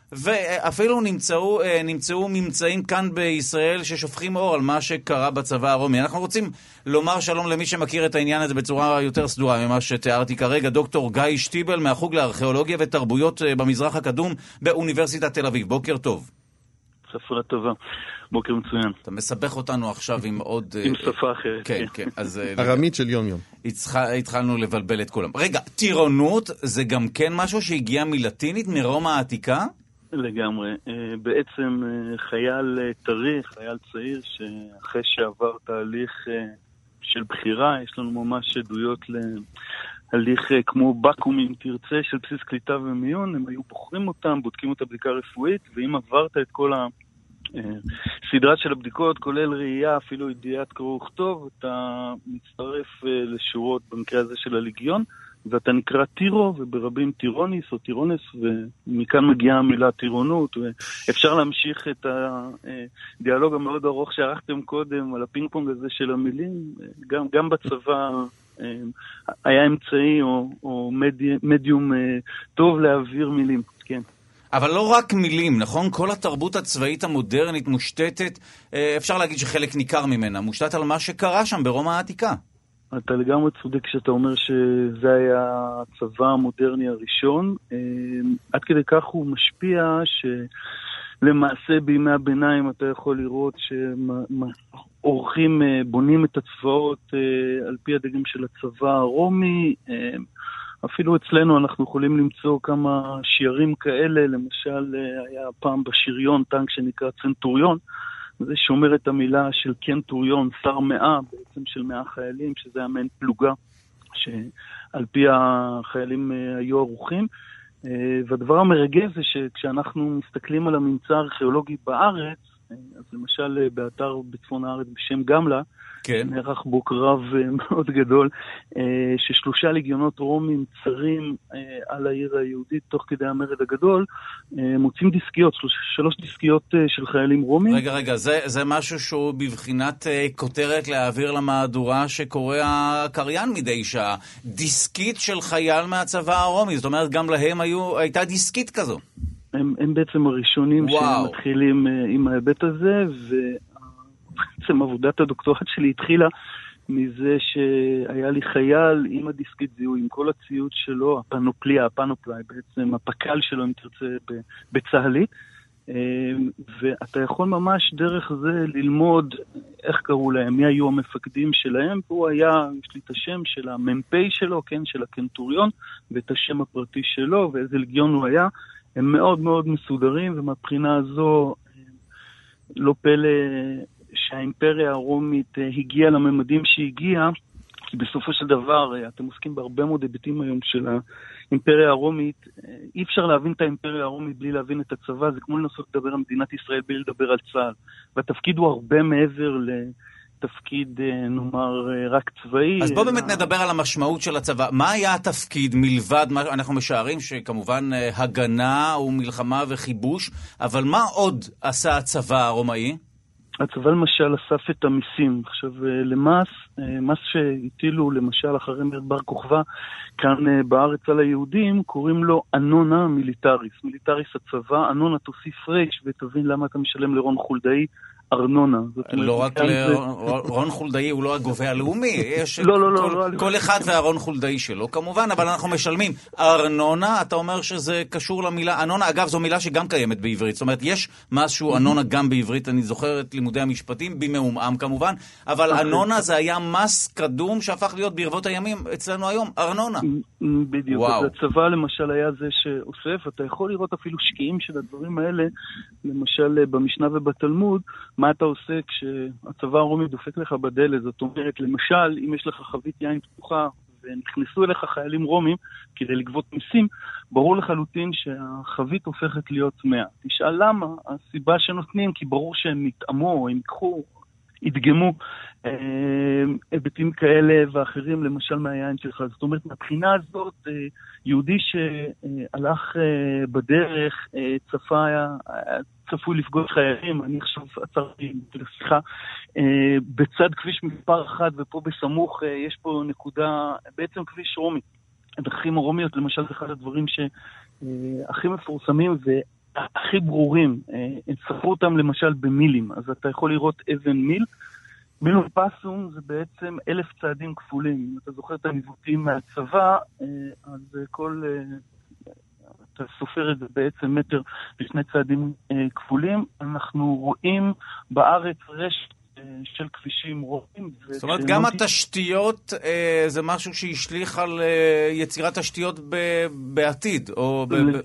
ואפילו נמצאו ממצאים כאן בישראל ששופכים אור על מה שקרה בצבא הרומי. אנחנו רוצים לומר שלום למי שמכיר את העניין הזה בצורה יותר סדורה ממה שתיארתי כרגע, דוקטור גיא שטיבל מהחוג לארכיאולוגיה ותרבויות במזרח הקדום באוניברסיטת תל אביב. בוקר טוב. ספרה טובה. בוקר מצוין. אתה מסבך אותנו עכשיו עם עוד... עם שפה אחרת. כן, כן. אז... ארמית של יום יום. התחלנו לבלבל את כולם. רגע, טירונות זה גם כן משהו שהגיע מלטינית, מרומא העתיקה? לגמרי. בעצם חייל טרי, חייל צעיר, שאחרי שעבר תהליך של בחירה, יש לנו ממש עדויות להליך כמו בקום, אם תרצה, של בסיס קליטה ומיון, הם היו בוחרים אותם, בודקים אותה בדיקה רפואית, ואם עברת את כל הסדרה של הבדיקות, כולל ראייה, אפילו ידיעת קרוא וכתוב, אתה מצטרף לשורות במקרה הזה של הליגיון, ואתה נקרא טירו, וברבים טירוניס או טירונס, ומכאן מגיעה המילה טירונות, ואפשר להמשיך את הדיאלוג המאוד ארוך שערכתם קודם, על הפינג פונג הזה של המילים, גם בצבא היה אמצעי או מדיום טוב להעביר מילים, כן. אבל לא רק מילים, נכון? כל התרבות הצבאית המודרנית מושתתת, אפשר להגיד שחלק ניכר ממנה, מושתת על מה שקרה שם ברומא העתיקה. אתה לגמרי צודק כשאתה אומר שזה היה הצבא המודרני הראשון. עד כדי כך הוא משפיע שלמעשה בימי הביניים אתה יכול לראות שאורחים בונים את הצבאות על פי הדגם של הצבא הרומי. אפילו אצלנו אנחנו יכולים למצוא כמה שירים כאלה, למשל היה פעם בשריון טנק שנקרא צנטוריון, זה שומר את המילה של קנטוריון, שר 100, בעצם של 100 חיילים, שזה היה מעין פלוגה, שעל פי החיילים היו ערוכים. והדבר המרגש זה שכשאנחנו מסתכלים על הממצא הארכיאולוגי בארץ, אז למשל באתר בצפון הארץ בשם גמלה, כן. נערך בו קרב מאוד גדול, ש3 ליגיונות רומים צרים על העיר היהודית תוך כדי המרד הגדול, מוצאים דיסקיות, 3 דיסקיות של חיילים רומים. רגע, זה משהו שהוא בבחינת כותרת להעביר למהדורה שקורא הקריין מדי שעה. דיסקית של חייל מהצבא הרומי, זאת אומרת גם להם הייתה דיסקית כזו. הם בעצם הראשונים שמתחילים עם ההיבט הזה, ובעצם עבודת הדוקטורט שלי התחילה מזה שהיה לי חייל עם הדיסקית זיהוי, עם כל הציוד שלו, הפנופליי, בעצם הפקל שלו, אם תרצה, בצהלית, ואתה יכול ממש דרך זה ללמוד איך קראו להם, מי היו המפקדים שלהם, והוא היה, יש לי את השם של הממפי שלו, כן, של הקנטוריון, ואת השם הפרטי שלו, ואיזה לגיון הוא היה. הם מאוד מאוד מסודרים, ומבחינה הזו לא פלא שהאימפריה הרומית הגיעה לממדים שהגיעה, כי בסופו של דבר אתם עוסקים בהרבה מאוד היבטים היום של האימפריה הרומית. אי אפשר להבין את האימפריה הרומית בלי להבין את הצבא, זה כמו לנסות לדבר על מדינת ישראל בלי לדבר על צה"ל. והתפקיד הוא הרבה מעבר תפקיד, נאמר, רק צבאי. אז בוא באמת נדבר על המשמעות של הצבא. מה היה התפקיד מלבד, אנחנו משערים שכמובן הגנה ומלחמה וכיבוש, אבל מה עוד עשה הצבא הרומאי? הצבא למשל אסף את המיסים. עכשיו, מס שהטילו למשל אחרי מרד בר כוכבא כאן בארץ על היהודים, קוראים לו אנונה מיליטריס. מיליטריס הצבא, אנונה תוסיף רייש ותבין למה אתה משלם לרון חולדאי ארנונה. לא רק רון חולדאי הוא לא הגובה הלאומי, יש כל אחד והרון חולדאי שלו כמובן, אבל אנחנו משלמים ארנונה. אתה אומר שזה קשור למילה אנונה, אגב זו מילה שגם קיימת בעברית, זאת אומרת יש משהו אנונה גם בעברית, אני זוכר את לימודי המשפטים במעומעם כמובן, אבל אנונה זה היה מס קדום שהפך להיות ברבות הימים אצלנו היום, ארנונה. בדיוק, הצבא למשל היה זה שאוסף, אתה יכול לראות אפילו שקיעים של הדברים האלה, למשל במשנה ובתלמוד, מה אתה עושה כשהצבא הרומי דופק לך בדלת? זאת אומרת, למשל, אם יש לך חבית יין פתוחה ונכנסו אליך חיילים רומים כדי לגבות מיסים, ברור לחלוטין שהחבית הופכת להיות 100. תשאל למה? הסיבה שנותנים, כי ברור שהם יתאמו, הם יקחו, ידגמו היבטים כאלה ואחרים, למשל מהיין שלך. זאת אומרת, מבחינה הזאת, יהודי שהלך בדרך, צפוי לפגוש חיילים, אני עכשיו עצרתי, סליחה, בצד כביש מספר 1, ופה בסמוך יש פה נקודה, בעצם כביש רומי. הדרכים הרומיות, למשל, זה אחד הדברים שהכי מפורסמים, הכי ברורים, הם ספרו אותם למשל במילים, אז אתה יכול לראות אבן מיל. מילון פסום זה בעצם 1000 צעדים כפולים. אם אתה זוכר את הניווטים מהצבא, אז אתה סופר את זה בעצם מטר לשני צעדים כפולים. אנחנו רואים בארץ רשת של כבישים רואים. זאת אומרת, גם התשתיות זה משהו שהשליך על יצירת תשתיות בעתיד, או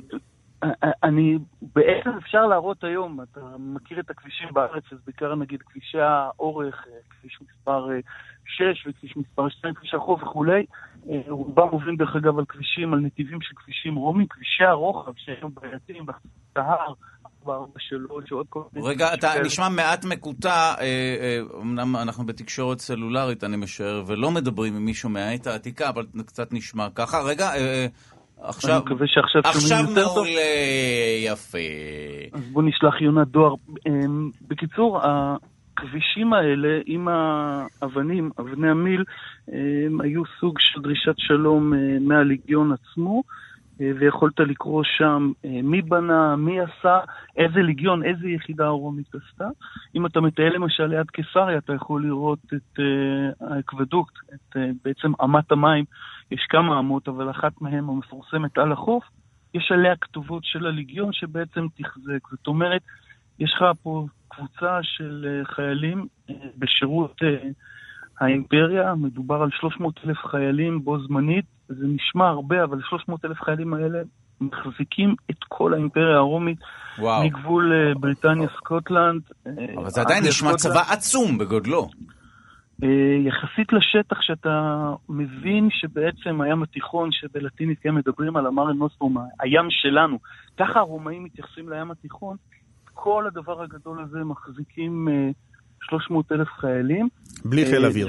בעצם אפשר להראות היום, אתה מכיר את הכבישים בארץ, אז בעיקר נגיד כבישי האורך, כביש מספר 6 וכביש מספר 2, כביש החוף וכולי, רובם עוברים דרך אגב על כבישים, על נתיבים של כבישים רומיים, כבישי הרוחב שהם בעייתיים, בהר, 443, שעוד כל מיני... רגע, אתה נשמע מעט מקוטע, אמנם אנחנו בתקשורת סלולרית, אני משער, ולא מדברים עם מישהו מהעת העתיקה, אבל קצת נשמע ככה. רגע, עכשיו... אני מקווה שעכשיו שומעים יותר טוב. מעולה, יפה. אז בוא נשלח יונת דואר. בקיצור, הכבישים האלה עם האבנים, אבני המיל, היו סוג של דרישת שלום מהלגיון עצמו, ויכולת לקרוא שם מי בנה, מי עשה, איזה לגיון, איזה יחידה הרומית עשתה. אם אתה מטייל למשל ליד קיסריה, אתה יכול לראות את האקוודוקט, את בעצם אמת המים. יש כמה אמות, אבל אחת מהן המפורסמת על החוף, יש עליה כתובות של הלגיון שבעצם תחזק. זאת אומרת, יש לך פה קבוצה של חיילים בשירות האימפריה, מדובר על 300,000 חיילים בו זמנית, זה נשמע הרבה, אבל 300,000 חיילים האלה מחזיקים את כל האימפריה הרומית, מגבול בריטניה, סקוטלנד. אבל זה עדיין נשמע צבא עצום בגודלו. יחסית לשטח שאתה מבין שבעצם הים התיכון, שבלטינית כן מדברים על המארה נוסטרום, הים שלנו, ככה הרומאים מתייחסים לים התיכון, כל הדבר הגדול הזה מחזיקים 300,000 חיילים. בלי חיל אוויר.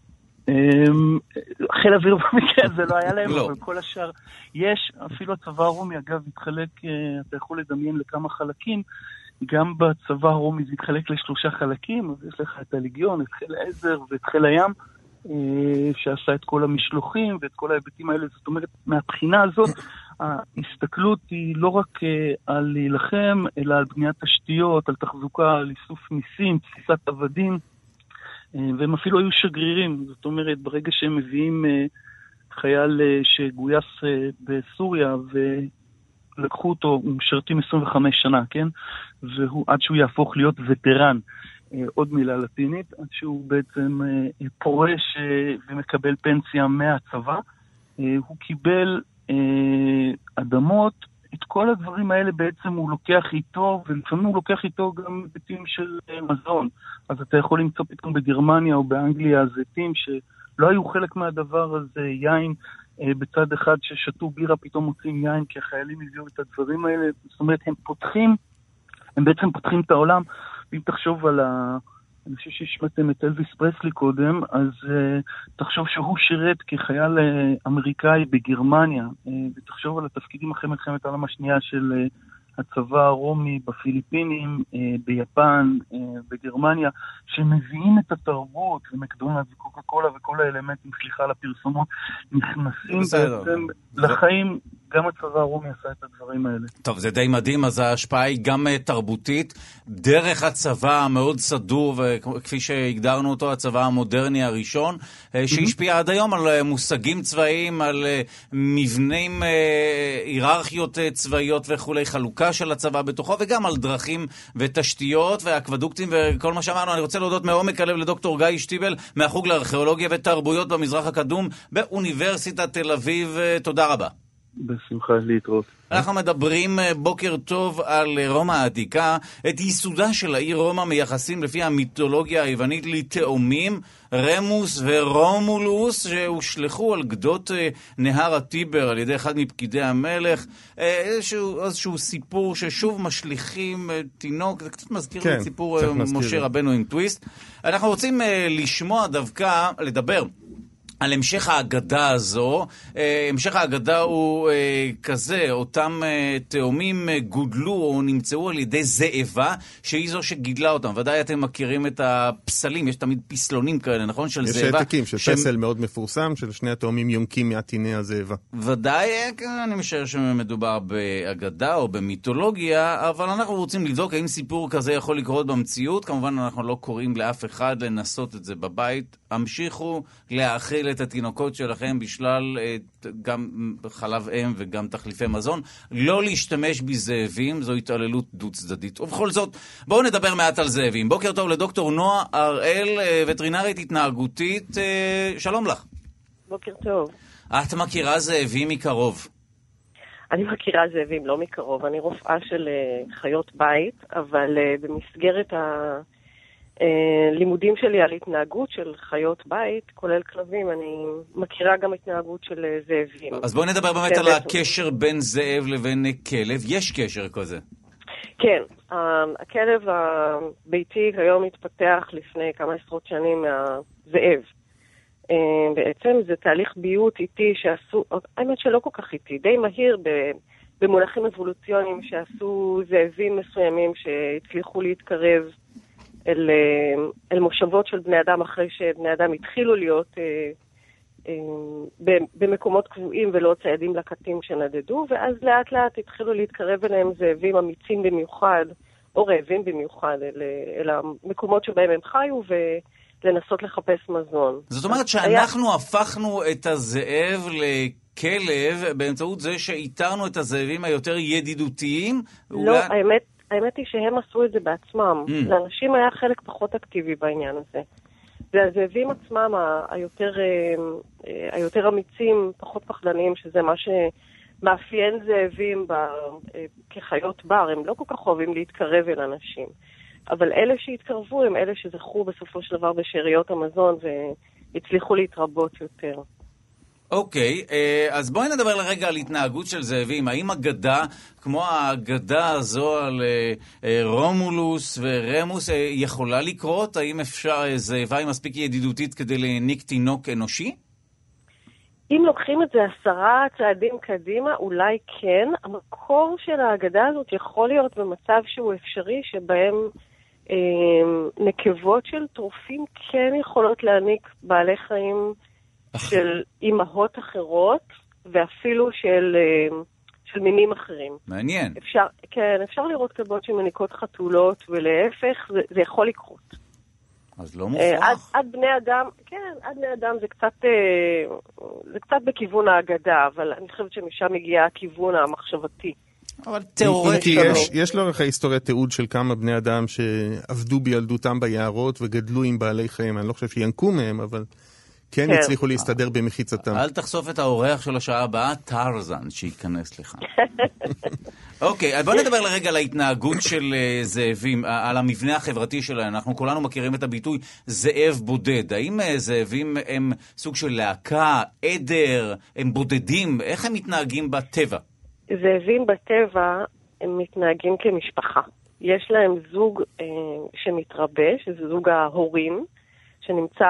חיל אוויר במקרה הזה לא היה להם, אבל כל השאר יש, אפילו הצבא הרומי אגב התחלק, אתה יכול לדמיין לכמה חלקים, גם בצבא הרומי זה התחלק ל3 חלקים, אז יש לך את הלגיון, את חיל העזר ואת חיל הים, שעשה את כל המשלוחים ואת כל ההיבטים האלה. זאת אומרת, מהבחינה הזאת, ההסתכלות היא לא רק על להילחם, אלא על בניית תשתיות, על תחזוקה, על איסוף מיסים, תפיסת עבדים, והם אפילו היו שגרירים. זאת אומרת, ברגע שהם מביאים חייל שגויס בסוריה לקחו אותו, הוא משרתים 25 שנה, כן? עד שהוא יהפוך להיות וטרן, עוד מילה לטינית, עד שהוא בעצם פורש ומקבל פנסיה מהצבא, הוא קיבל אדמות, את כל הדברים האלה בעצם הוא לוקח איתו, ולפעמים הוא לוקח איתו גם ביתים של מזון. אז אתה יכול למצוא פתאום בגרמניה או באנגליה זיתים שלא היו חלק מהדבר הזה, יין, בצד אחד ששתו בירה פתאום מוצאים יין, כי החיילים הביאו את הדברים האלה. זאת אומרת, הם בעצם פותחים את העולם. ואם תחשוב על אני חושב שהשמעתם את אלוויס פרסלי קודם, אז תחשוב שהוא שירת כחייל אמריקאי בגרמניה, ותחשוב על התפקידים אחרי מלחמת העולם השנייה של הצבא הרומי בפיליפינים, ביפן, בגרמניה, שמביאים את התרבות, ומקדונלדס וקוקה קולה וכל האלמנטים, סליחה על הפרסומות, נכנסים בעצם לחיים. גם הצבא הרומי עשה את הדברים האלה. טוב, זה די מדהים, אז ההשפעה היא גם תרבותית, דרך הצבא המאוד סדור, וכפי שהגדרנו אותו, הצבא המודרני הראשון, שהשפיע עד היום על מושגים צבאיים, על מבנים, היררכיות צבאיות וכו', חלוקה של הצבא בתוכו, וגם על דרכים ותשתיות ואקוודוקטים וכל מה שאמרנו. אני רוצה להודות מעומק הלב לדוקטור גיא שטיבל, מהחוג לארכיאולוגיה ותרבויות במזרח הקדום, באוניברסיטת תל אביב. תודה רבה. בשמחה, להתראות. אנחנו מדברים בוקר טוב על רומא העתיקה. את ייסודה של העיר רומא מייחסים לפי המיתולוגיה היוונית לתאומים, רמוס ורומולוס, שהושלחו על גדות נהר הטיבר על ידי אחד מפקידי המלך. איזשהו סיפור ששוב משליכים תינוק, זה קצת מזכיר לי סיפור משה רבנו עם טוויסט. אנחנו רוצים לשמוע דווקא, לדבר על המשך האגדה הזו. המשך האגדה הוא כזה, אותם תאומים גודלו או נמצאו על ידי זאבה, שהיא זו שגידלה אותם. ודאי אתם מכירים את הפסלים, יש תמיד פסלונים כאלה, נכון? של זאבה. יש העתקים של פסל מאוד מפורסם, של שני התאומים יונקים מעטיני הזאבה. ודאי, אני משער שמדובר באגדה או במיתולוגיה, אבל אנחנו רוצים לבדוק האם סיפור כזה יכול לקרות במציאות. כמובן אנחנו לא קוראים לאף אחד לנסות את זה בבית. המשיכו להאכיל את התינוקות שלכם בשלל גם חלב אם וגם תחליפי מזון. לא להשתמש בזאבים, זו התעללות דו צדדית. ובכל זאת, בואו נדבר מעט על זאבים. בוקר טוב לדוקטור נועה הראל, וטרינרית התנהגותית. שלום לך. בוקר טוב. את מכירה זאבים מקרוב? אני מכירה זאבים לא מקרוב. אני רופאה של חיות בית, אבל במסגרת לימודים שלי על התנהגות של חיות בית, כולל כלבים, אני מכירה גם התנהגות של זאבים. אז בואי נדבר באמת על הקשר בין זאב לבין כלב. יש קשר כזה? כן, הכלב הביתי היום התפתח לפני כמה עשרות שנים מהזאב. בעצם זה תהליך ביות איטי שעשו, האמת שלא כל כך איטי, די מהיר במונחים אבולוציוניים שעשו זאבים מסוימים שהצליחו להתקרב אל מושבות של בני אדם אחרי שבני אדם התחילו להיות במקומות קבועים ולא ציידים לקטים שנדדו, ואז לאט לאט התחילו להתקרב אליהם זאבים אמיצים במיוחד, או רעבים במיוחד, אל המקומות שבהם הם חיו ולנסות לחפש מזון. זאת אומרת שאנחנו הפכנו את הזאב לכלב באמצעות זה שאיתרנו את הזאבים היותר ידידותיים? לא, האמת היא שהם עשו את זה בעצמם. לאנשים היה חלק פחות אקטיבי בעניין הזה. והזאבים עצמם היותר אמיצים, פחות פחדניים, שזה מה שמאפיין זאבים כחיות בר. הם לא כל כך אוהבים להתקרב אל אנשים. אבל אלה שהתקרבו הם אלה שזכו בסופו של דבר בשאריות המזון והצליחו להתרבות יותר. אוקיי, אז בואי נדבר לרגע על התנהגות של זאבים. האם אגדה, כמו האגדה הזו על רומולוס ורמוס, יכולה לקרות? האם אפשר זאבה היא מספיק ידידותית כדי להניק תינוק אנושי? אם לוקחים את זה 10 צעדים קדימה, אולי כן. המקור של האגדה הזאת יכול להיות במצב שהוא אפשרי, שבהם נקבות של טרופים כן יכולות להניק בעלי חיים של אימהות אחרות, ואפילו של מינים אחרים. מעניין. אפשר לראות כלבות שמניקות חתולות, ולהפך, זה יכול לקרות. אז לא מופרך. עד בני אדם, כן, עד בני אדם זה קצת בכיוון האגדה, אבל אני חושבת שמשם מגיע הכיוון המחשבתי. אבל תיאורטי. יש לאורך ההיסטוריה תיעוד של כמה בני אדם שעבדו בילדותם ביערות וגדלו עם בעלי חיים. אני לא חושב שינקו מהם, אבל כן הצליחו להסתדר במחיצתם. אל תחשוף את האורח של השעה הבאה, טרזן, שייכנס לך. אוקיי, בוא נדבר לרגע על ההתנהגות של זאבים, על המבנה החברתי שלהם. אנחנו כולנו מכירים את הביטוי זאב בודד. האם זאבים הם סוג של להקה, עדר, הם בודדים? איך הם מתנהגים בטבע? זאבים בטבע הם מתנהגים כמשפחה. יש להם זוג שמתרבה, שזה זוג ההורים, שנמצא,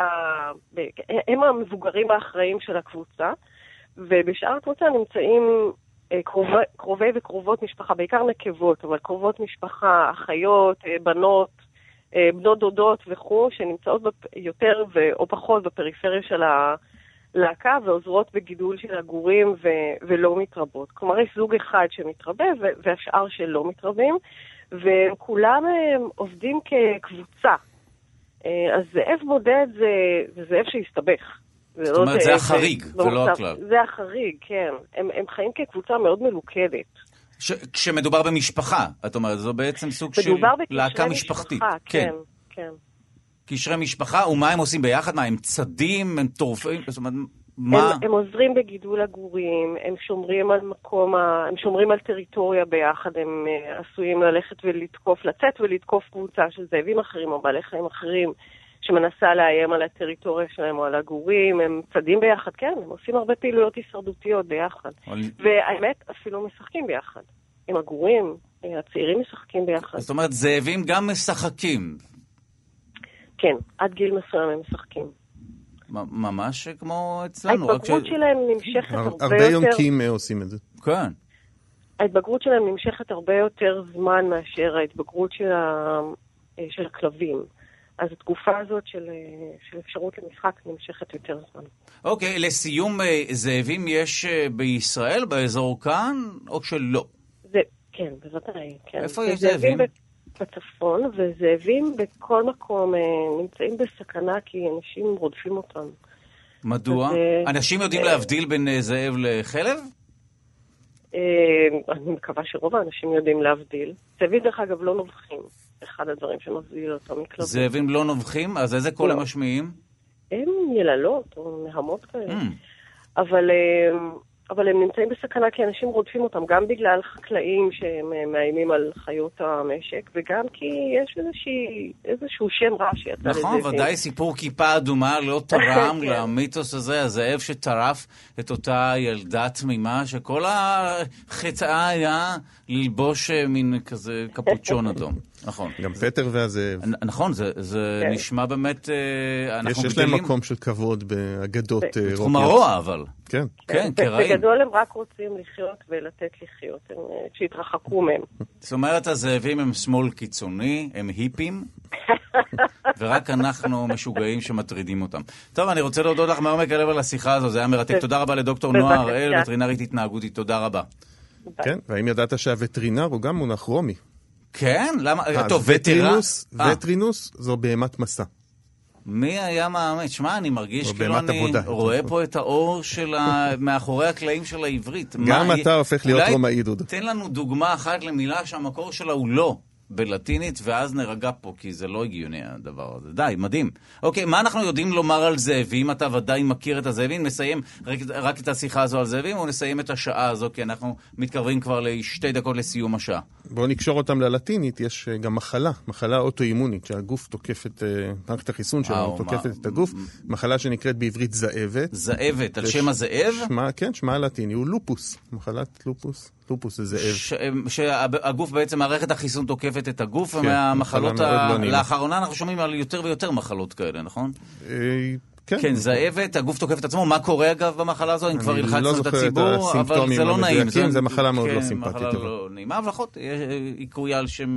הם המבוגרים האחראים של הקבוצה, ובשאר הקבוצה נמצאים קרובי וקרובות משפחה, בעיקר נקבות, אבל קרובות משפחה, אחיות, בנות, בנות דודות וכו', שנמצאות יותר או פחות בפריפריה של הלהקה, ועוזרות בגידול של הגורים ולא מתרבות. כלומר, יש זוג אחד שמתרבה והשאר שלא מתרבים, וכולם עובדים כקבוצה. אז זאב בודד זה זאב שהסתבך. זאת אומרת, זה החריג, ולא הכלל. זה החריג, כן. הם חיים כקבוצה מאוד מלוכדת. כשמדובר במשפחה, את אומרת, זו בעצם סוג של להקה משפחתית. כן, כן. קשרי משפחה, ומה הם עושים ביחד? מה, הם צדים, הם טורפים? זאת אומרת, מה? הם עוזרים בגידול הגורים, הם שומרים על מקום, הם שומרים על טריטוריה ביחד, הם עשויים ללכת ולתקוף, לצאת ולתקוף קבוצה של זאבים אחרים או בעלי חיים אחרים, שמנסה לאיים על הטריטוריה שלהם או על הגורים, הם צדים ביחד, כן, הם עושים הרבה פעילויות הישרדותיות ביחד. והאמת, אפילו משחקים ביחד. עם הגורים, הצעירים משחקים ביחד. זאת אומרת, זאבים גם משחקים. כן, עד גיל מסוים הם משחקים. ממש כמו אצלנו. ההתבגרות שלהם נמשכת הרבה יותר... הרבה יונקים עושים את זה. כן. ההתבגרות שלהם נמשכת הרבה יותר זמן מאשר ההתבגרות של הכלבים. אז התקופה הזאת של אפשרות למשחק נמשכת יותר זמן. אוקיי, לסיום, זאבים יש בישראל, באזור כאן, או שלא? כן, בוודאי. כן. איפה יש זאבים? בצפון, וזאבים בכל מקום נמצאים בסכנה כי אנשים רודפים אותם. מדוע? אנשים יודעים להבדיל בין זאב לחלב? אני מקווה שרוב האנשים יודעים להבדיל. זאבים דרך אגב לא נובחים. אחד הדברים שמבדיל אותם מכלבים. זאבים לא נובחים? אז איזה קול הם משמיעים? הם יללות או נהמות כאלה. אבל הם נמצאים בסכנה כי אנשים רודפים אותם, גם בגלל חקלאים שהם מאיימים על חיות המשק, וגם כי יש איזשהו שם רע שיצא לזה. נכון, ודאי סיפור כיפה אדומה לא תרם למיתוס הזה, הזאב שטרף את אותה ילדה תמימה, שכל החטאה היה ללבוש מין כזה קפוצ'ון אדום. נכון. גם פטר והזאב. נכון, זה נשמע באמת... יש להם מקום של כבוד באגדות אירופיות. בתחום הרוע, אבל. כן. כן, קראים. בגדול הם רק רוצים לחיות ולתת לחיות, שיתרחקו מהם. זאת אומרת, הזאבים הם שמאל קיצוני, הם היפים, ורק אנחנו משוגעים שמטרידים אותם. טוב, אני רוצה להודות לך מעומק הלב על השיחה הזו, זה היה מרתק. תודה רבה לדוקטור נועה הראל, וטרינרית התנהגותית, תודה רבה. כן, והאם ידעת שהווטרינר הוא גם מונח רומי? כן? למה? טוב, וטרינוס זו בהמת מסע. מי היה מאמין? שמע, אני מרגיש כאילו אני רואה פה את האור מאחורי הקלעים של העברית. גם אתה הופך להיות רומאי, דודו. תן לנו דוגמה אחת למילה שהמקור שלה הוא לא בלטינית, ואז נרגע פה, כי זה לא הגיוני הדבר הזה. די, מדהים. אוקיי, מה אנחנו יודעים לומר על זאבים? אתה ודאי מכיר את הזאבים. נסיים רק את השיחה הזו על זאבים, או נסיים את השעה הזו, כי אנחנו מתקרבים כבר ל2 דקות לסיום השעה. בואו נקשור אותם ללטינית. יש גם מחלה אוטואימונית, שהגוף תוקף את מערכת החיסון שלנו, תוקפת את הגוף. מחלה שנקראת בעברית זאבת. זאבת, על שם הזאב? כן, שמה הלטיני הוא לופוס. מחלת לופוס. לופוס זה זאב. שהגוף בעצם, מערכת החיסון תוקפת את הגוף, ומהמחלות לאחרונה אנחנו שומעים על יותר ויותר מחלות כאלה, נכון? כן, זאבת, הגוף תוקף את עצמו. מה קורה אגב במחלה הזו? אם כבר הלחצנו את הציבור, אבל זה לא נעים. זה מחלה מאוד לא סימפטית. מחלה לא נעימה, אבל לפחות היא קרויה על שם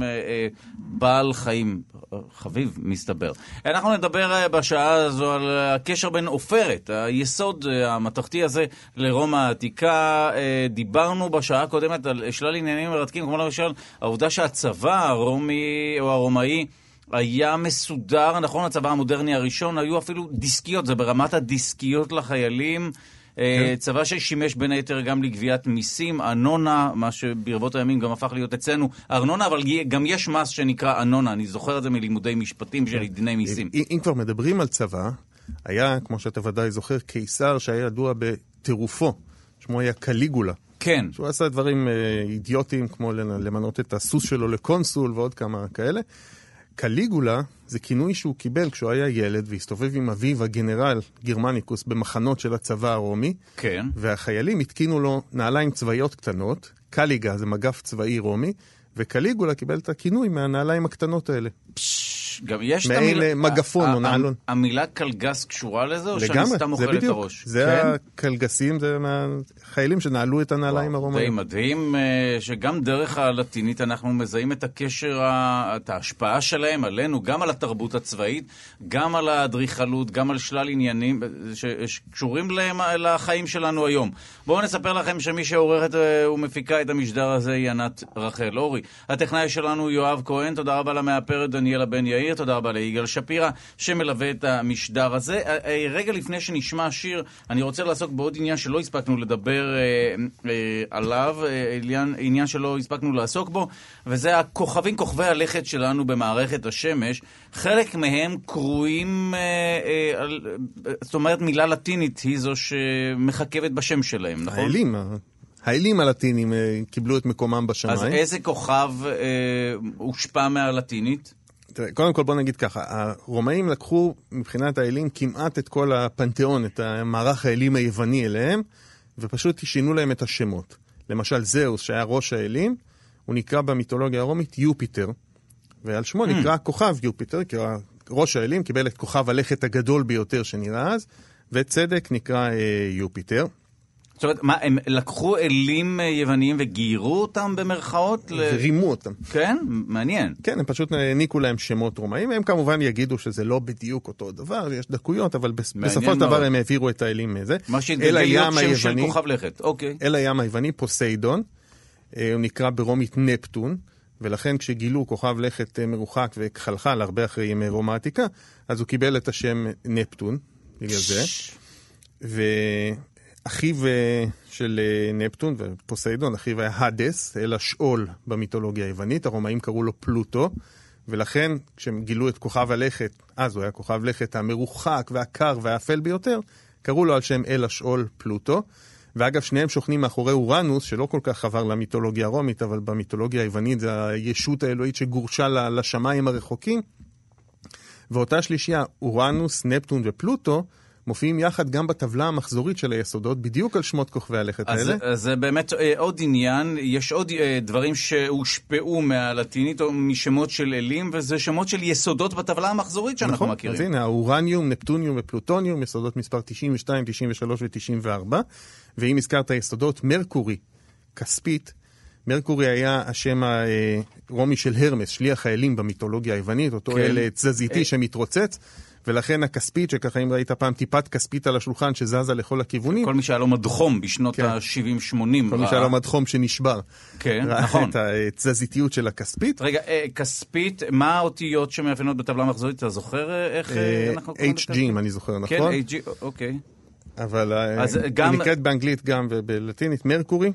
בעל חיים חביב, מסתבר. אנחנו נדבר בשעה הזו על הקשר בין עופרת, היסוד המתכתי הזה לרומא העתיקה. דיברנו בשעה הקודמת על שלל עניינים מרתקים, כמו למשל העובדה שהצבא הרומי או הרומאי היה מסודר, נכון, הצבא המודרני הראשון, היו אפילו דיסקיות, זה ברמת הדיסקיות לחיילים, צבא ששימש בין היתר גם לגביית מיסים, אנונה, מה שברבות הימים גם הפך להיות אצלנו ארנונה, אבל גם יש מס שנקרא אנונה, אני זוכר את זה מלימודי משפטים של דיני מיסים. אם כבר מדברים על צבא, היה, כמו שאתה ודאי זוכר, קיסר שהיה ידוע בטירופו, שמו היה קליגולה. כן. שהוא עשה דברים אידיוטיים, כמו למנות את הסוס שלו לקונסול ועוד כמה כאלה. קליגולה זה כינוי שהוא קיבל כשהוא היה ילד והסתובב עם אביו הגנרל גרמניקוס במחנות של הצבא הרומי. כן. והחיילים התקינו לו נעליים צבאיות קטנות, קליגה זה מגף צבאי רומי, וקליגולה קיבל את הכינוי מהנעליים הקטנות האלה. גם יש מעין מגפון או נעלון. המילה קלגס קשורה לזה או שאני סתם אוכל את הראש? זה הקלגסים, זה מהחיילים שנעלו את הנעליים הרומאים. די מדהים שגם דרך הלטינית אנחנו מזהים את הקשר, את ההשפעה שלהם עלינו, גם על התרבות הצבאית, גם על האדריכלות, גם על שלל עניינים שקשורים לחיים שלנו היום. בואו נספר לכם שמי שעורכת ומפיקה את המשדר הזה היא ענת רחל אורי. הטכנאי שלנו יואב כהן, תודה רבה למאפרת דניאלה בן יאיר, תודה רבה ליגאל שפירא שמלווה את המשדר הזה. רגע לפני שנשמע שיר, אני רוצה לעסוק בעוד עניין שלא הספקנו לדבר עליו, עניין שלא הספקנו לעסוק בו, וזה הכוכבים, כוכבי הלכת שלנו במערכת השמש. חלק מהם קרויים, זאת אומרת מילה לטינית היא זו שמחכבת בשם שלהם, נכון? האלים הלטינים קיבלו את מקומם בשמיים. אז איזה כוכב הושפע מהלטינית? תראה, קודם כל בוא נגיד ככה, הרומאים לקחו מבחינת האלים כמעט את כל הפנתיאון, את המערך האלים היווני אליהם, ופשוט שינו להם את השמות. למשל זאוס, שהיה ראש האלים, הוא נקרא במיתולוגיה הרומית יופיטר, ועל שמו נקרא כוכב יופיטר, כי ראש האלים קיבל את כוכב הלכת הגדול ביותר שנראה אז, וצדק נקרא יופיטר. זאת אומרת, מה, הם לקחו אלים יווניים וגיירו אותם במרכאות? ורימו אותם. כן? מעניין. כן, הם פשוט העניקו להם שמות רומאים, הם כמובן יגידו שזה לא בדיוק אותו דבר, יש דקויות, אבל בסופו של דבר הם העבירו את האלים מזה. מה שהתגלגלות שם של כוכב לכת, אוקיי. אל הים היווני, פוסיידון, הוא נקרא ברומית נפטון, ולכן כשגילו כוכב לכת מרוחק וכחלחל הרבה אחרי ימי רומא העתיקה, אז הוא קיבל את השם נפטון, בגלל זה. ואחיו של נפטון ופוסיידון, אחיו היה הדס, אל השאול במיתולוגיה היוונית, הרומאים קראו לו פלוטו, ולכן כשהם גילו את כוכב הלכת, אז הוא היה כוכב לכת המרוחק והקר והאפל ביותר, קראו לו על שם אל השאול פלוטו. ואגב, שניהם שוכנים מאחורי אורנוס, שלא כל כך חבר למיתולוגיה הרומית, אבל במיתולוגיה היוונית זה הישות האלוהית שגורשה לשמיים הרחוקים. ואותה שלישייה, אורנוס, נפטון ופלוטו, מופיעים יחד גם בטבלה המחזורית של היסודות, בדיוק על שמות כוכבי הלכת האלה. אז זה באמת עוד עניין, יש עוד דברים שהושפעו מהלטינית, או משמות של אלים, וזה שמות של יסודות בטבלה המחזורית שאנחנו מכירים. אז הנה, האורניום, נפטוניום ופלוטוניום, יסודות מספר 92, 93 ו-94, ואם הזכרת יסודות, מרקורי, כספית, מרקורי היה השם הרומי של הרמס, שליח האלים במיתולוגיה היוונית, אותו אל תזזיתי שמתרוצץ, ולכן הכספית, שככה אם ראית פעם טיפת כספית על השולחן שזזה לכל הכיוונים. כל מי שהיה לו מדחום בשנות ה-70-80. כל מי שהיה לו מדחום שנשבר. כן, נכון. את התזזיתיות של הכספית. רגע, כספית, מה האותיות שמאפיינות בטבלה המחזורית? אתה זוכר איך אנחנו קוראים? HG, אם אני זוכר נכון. כן, HG, אוקיי. אבל היא נקראת באנגלית גם ובלטינית מרקורי,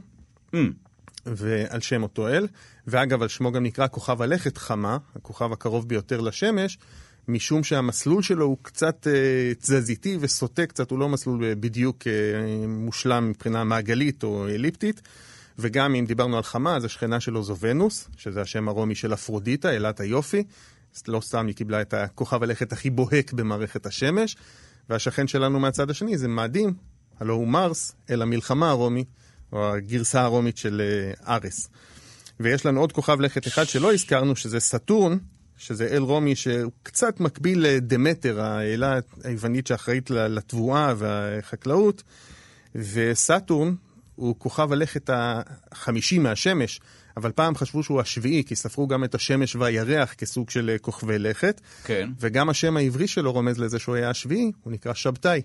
ועל שם אותו אל. ואגב, על שמו גם נקרא כוכב הלכת חמה, הכוכב הקרוב ביותר לשמש, משום שהמסלול שלו הוא קצת תזזיתי וסוטה קצת, הוא לא מסלול בדיוק מושלם מבחינה מעגלית או אליפטית, וגם אם דיברנו על חמה, אז השכנה שלו זו ונוס, שזה השם הרומי של אפרודיטה, אלת היופי, לא סתם היא קיבלה את הכוכב הלכת הכי בוהק במערכת השמש, והשכן שלנו מהצד השני זה מאדים, הלא הוא מרס, אל המלחמה הרומי, או הגרסה הרומית של ארס. ויש לנו עוד כוכב לכת אחד שלא הזכרנו, שזה סטורן, שזה אל רומי שהוא קצת מקביל לדמטר, האלה היוונית שאחראית לתבואה והחקלאות, וסטורן הוא כוכב הלכת החמישי מהשמש, אבל פעם חשבו שהוא השביעי, כי ספרו גם את השמש והירח כסוג של כוכבי לכת, כן. וגם השם העברי שלו רומז לזה שהוא היה השביעי, הוא נקרא שבתאי.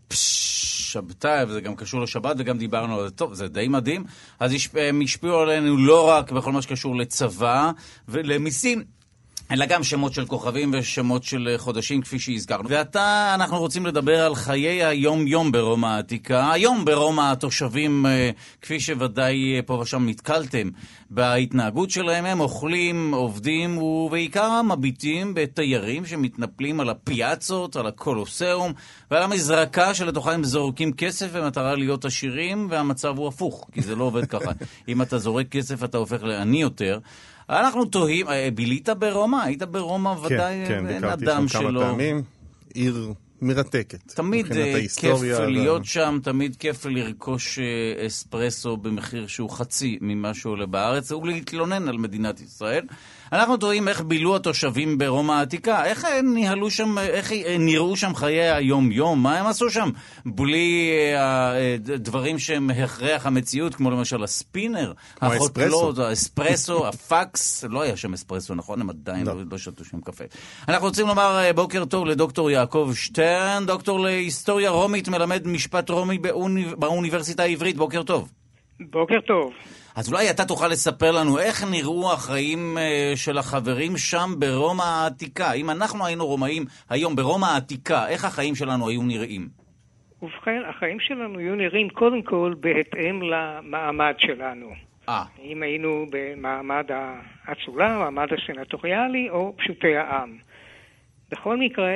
שבתאי, וזה גם קשור לשבת, וגם דיברנו על זה, טוב, זה די מדהים, אז הם השפיעו עלינו לא רק בכל מה שקשור לצבא ולמיסים, אלא גם שמות של כוכבים ושמות של חודשים, כפי שהזכרנו. ועתה אנחנו רוצים לדבר על חיי היום-יום ברומא העתיקה. היום ברומא התושבים, כפי שוודאי פה ושם נתקלתם, בהתנהגות שלהם הם אוכלים, עובדים ובעיקר מביטים בתיירים שמתנפלים על הפיאצות, על הקולוסיאום ועל המזרקה שלתוכה הם זורקים כסף במטרה להיות עשירים, והמצב הוא הפוך, כי זה לא עובד ככה. אם אתה זורק כסף אתה הופך לעני יותר. אנחנו תוהים, בילית ברומא? היית ברומא ודאי, כן, ביקרתי שם כמה פעמים, עיר מרתקת. תמיד כיף להיות שם, תמיד כיף לרכוש אספרסו במחיר שהוא חצי ממה שעולה בארץ, ולהתלונן על מדינת ישראל. אנחנו תוהים איך בילו התושבים ברומא העתיקה, איך ניהלו שם, איך נראו שם חיי היום-יום, מה הם עשו שם בלי דברים שהם הכרח המציאות, כמו למשל הספינר, החוטלות, האספרסו, הפקס, לא היה שם אספרסו, נכון? הם עדיין לא שתו שם קפה. אנחנו רוצים לומר בוקר טוב לדוקטור יעקב שטרן, דוקטור להיסטוריה רומית, מלמד משפט רומי באוניברסיטה העברית, בוקר טוב. בוקר טוב. אז אולי אתה תוכל לספר לנו איך נראו החיים של החברים שם ברומא העתיקה. אם אנחנו היינו רומאים היום ברומא העתיקה, איך החיים שלנו היו נראים? ובכן, החיים שלנו היו נראים קודם כל בהתאם למעמד שלנו. אם היינו במעמד האצולה, מעמד הסנטוריאלי או פשוטי העם. בכל מקרה,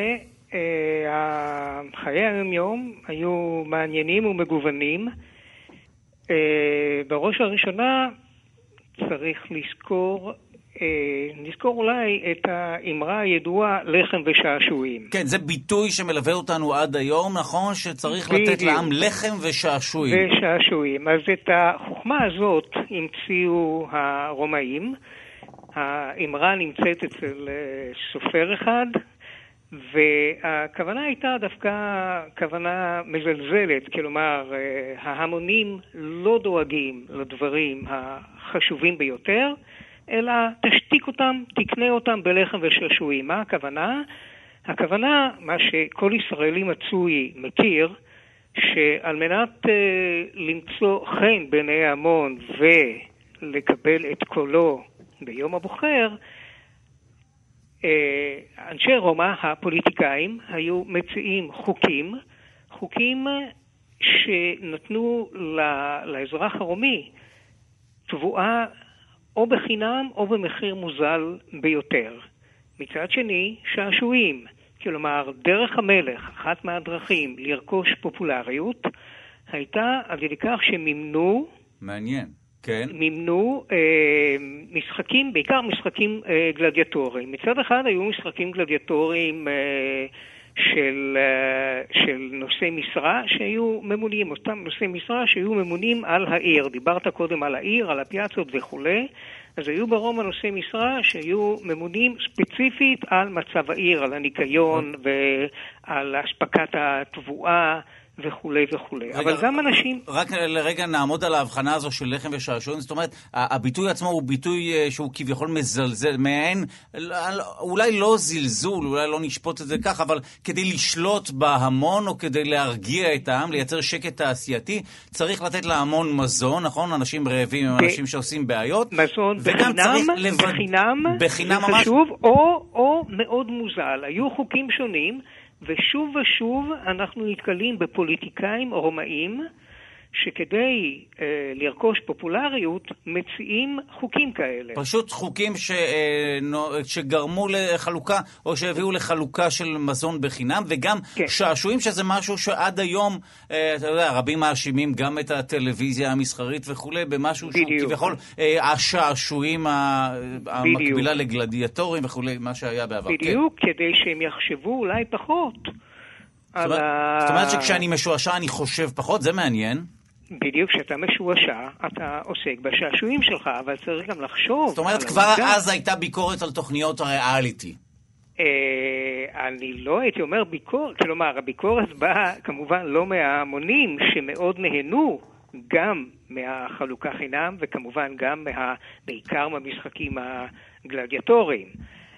חיי היום-יום היו מעניינים ומגוונים. בראש הראשונה צריך נזכור אולי את האמרה הידועה לחם ושעשועים. כן, זה ביטוי שמלווה אותנו עד היום, נכון? שצריך לתת לעם לחם ושעשועים. ושעשועים. אז את החוכמה הזאת המציאו הרומאים. האמרה נמצאת אצל סופר אחד, והכוונה הייתה דווקא כוונה מזלזלת, כלומר ההמונים לא דואגים לדברים החשובים ביותר, אלא תשתיק אותם, תקנה אותם בלחם ושעשועים. מה הכוונה? הכוונה, מה שכל ישראלי מצוי מכיר, שעל מנת למצוא חן בעיני ההמון ולקבל את קולו ביום הבוחר, אנשי רומא, הפוליטיקאים, היו מציעים חוקים שנתנו לאזרח הרומי תבואה או בחינם או במחיר מוזל ביותר. מצד שני, שעשועים, כלומר דרך המלך, אחת מהדרכים לרכוש פופולריות, הייתה על ידי כך שמימנו, מעניין. כן. מימנו משחקים, בעיקר משחקים גלדיאטוריים. מצד אחד היו משחקים גלדיאטוריים של נושאי משרה שהיו ממונים, אותם נושאי משרה שהיו ממונים על העיר. דיברת קודם על העיר, על הפיאצות וכו'. אז היו ברומא נושאי משרה שהיו ממונים ספציפית על מצב העיר, על הניקיון ועל השפקת התבואה וכולי וכולי. אבל גם אנשים... רק לרגע נעמוד על ההבחנה הזו של לחם ושעשועים, זאת אומרת, הביטוי עצמו הוא ביטוי שהוא כביכול מזלזל, מעין, אולי לא זלזול, אולי לא נשפוט את זה כך, אבל כדי לשלוט בהמון או כדי להרגיע את העם, לייצר שקט תעשייתי, צריך לתת להמון מזון, נכון? אנשים רעבים הם אנשים שעושים בעיות. מזון בחינם, זה חשוב, או מאוד מוזל. היו חוקים שונים, ושוב ושוב אנחנו נתקלים בפוליטיקאים רומאים שכדי לרכוש פופולריות מציעים חוקים כאלה. פשוט חוקים שגרמו לחלוקה או שהביאו לחלוקה של מזון בחינם, וגם שעשועים שזה משהו שעד היום, אתה יודע, רבים מאשימים גם את הטלוויזיה המסחרית וכולי, במשהו שהוא כביכול השעשועים המקבילה לגלדיאטורים וכולי, מה שהיה בעבר. בדיוק, כדי שהם יחשבו אולי פחות. זאת אומרת שכשאני משועשע אני חושב פחות, זה מעניין. בדיוק, כשאתה משועשע, אתה עוסק בשעשועים שלך, אבל צריך גם לחשוב. זאת אומרת, כבר אז הייתה ביקורת על תוכניות הריאליטי. אני לא הייתי אומר ביקורת, כלומר, הביקורת באה כמובן לא מההמונים שמאוד נהנו גם מהחלוקה חינם, וכמובן גם בעיקר מהמשחקים הגלדיאטוריים.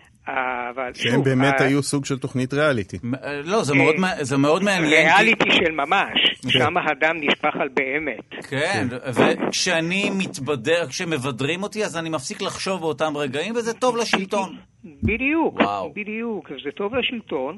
שהם באמת היו סוג של תוכנית ריאליטי. לא, זה מאוד מעניין. ריאליטי של ממש, שם האדם נשפך על באמת. כן, וכשאני מתבדר, כשמבדרים אותי, אז אני מפסיק לחשוב באותם רגעים, וזה טוב לשלטון. בדיוק, בדיוק, זה טוב לשלטון,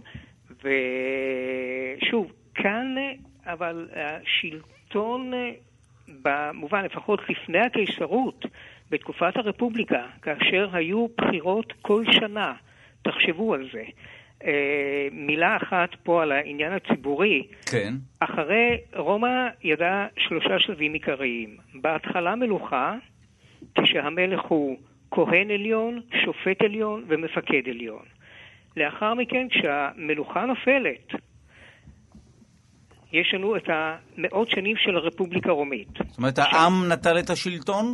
ושוב, כאן, אבל השלטון, במובן, לפחות לפני הקיסרות, בתקופת הרפובליקה, כאשר היו בחירות כל שנה, תחשבו על זה. מילה אחת פה על העניין הציבורי. כן. אחרי רומא ידעה 3 שלבים עיקריים. בהתחלה מלוכה, כשהמלך הוא כהן עליון, שופט עליון ומפקד עליון. לאחר מכן, כשהמלוכה נופלת, יש לנו את המאות שנים של הרפובליקה הרומית. זאת אומרת, העם נטל את השלטון?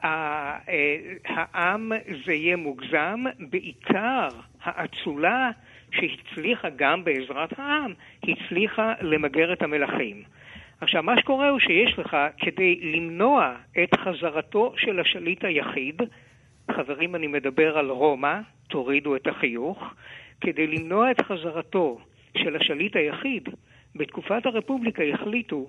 העם זה יהיה מוגזם, בעיקר האצולה שהצליחה גם בעזרת העם, הצליחה למגר את המלכים. עכשיו, מה שקורה הוא שיש לך, כדי למנוע את חזרתו של השליט היחיד, חברים, אני מדבר על רומא, תורידו את החיוך, כדי למנוע את חזרתו של השליט היחיד, בתקופת הרפובליקה החליטו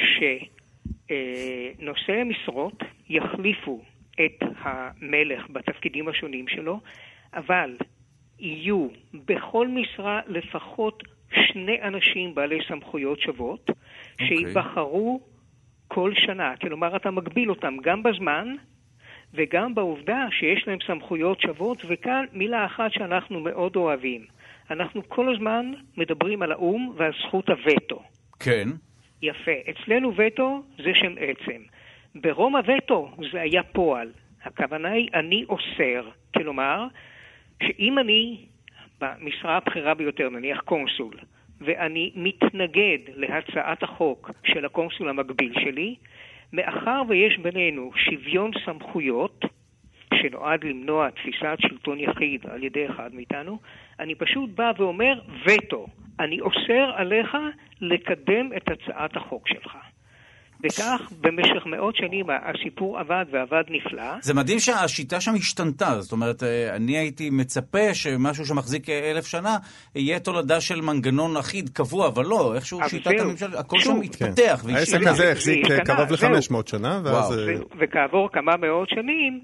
נושאי המשרות יחליפו את המלך בתפקידים השונים שלו, אבל יהיו בכל משרה לפחות 2 אנשים בעלי סמכויות שוות, שיבחרו כל שנה. כלומר, אתה מגביל אותם גם בזמן וגם בעובדה שיש להם סמכויות שוות, וכאן מילה אחת שאנחנו מאוד אוהבים. אנחנו כל הזמן מדברים על האום ועל זכות הווטו. כן. יפה. אצלנו וטו זה שם עצם. ברומא וטו זה היה פועל. הכוונה היא אני אוסר. כלומר, שאם אני במשרה הבחירה ביותר, נניח קונסול, ואני מתנגד להצעת החוק של הקונסול המקביל שלי, מאחר ויש בינינו שוויון סמכויות, שנועד למנוע תפיסת שלטון יחיד על ידי אחד מאיתנו, אני פשוט בא ואומר וטו, אני אוסר עליך לקדם את הצעת החוק שלך. וכך במשך מאות שנים הסיפור עבד ועבד נפלא. זה מדהים שהשיטה שם השתנתה, זאת אומרת, אני הייתי מצפה שמשהו שמחזיק 1000 שנה יהיה תולדה של מנגנון אחיד קבוע, אבל לא, איכשהו שיטת הממשל, הכל שם התפתח. העסק הזה החזיק קרוב ל-500 שנה, וכעבור כמה מאות שנים,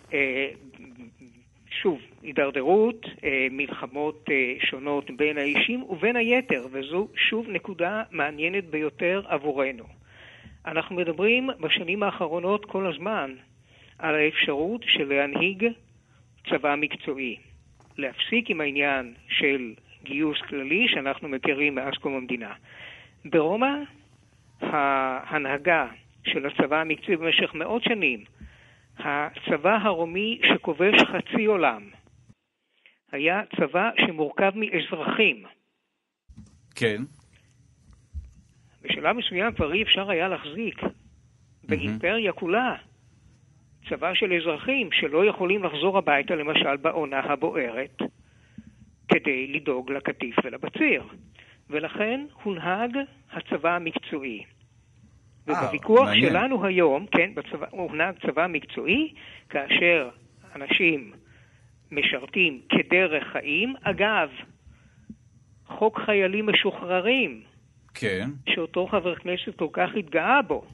שוב, הידרדרות, מלחמות שונות בין האישים ובין היתר, וזו שוב נקודה מעניינת ביותר עבורנו. אנחנו מדברים בשנים האחרונות כל הזמן על האפשרות של להנהיג צבא מקצועי. להפסיק עם העניין של גיוס כללי שאנחנו מכירים מאז קום המדינה. ברומא, ההנהגה של הצבא המקצועי במשך מאות שנים, הצבא הרומי שכובש חצי עולם, היה צבא שמורכב מאזרחים. כן. בשלב מסוים כבר אי אפשר היה להחזיק באימפריה כולה צבא של אזרחים שלא יכולים לחזור הביתה למשל בעונה הבוערת כדי לדאוג לקטיף ולבציר. ולכן הונהג הצבא המקצועי. ובוויכוח שלנו היום, כן, הונהג צבא מקצועי כאשר אנשים משרתים כדרך חיים. אגב, חוק חיילים משוחררים, כן. שאותו חבר כנסת כל כך התגאה בו.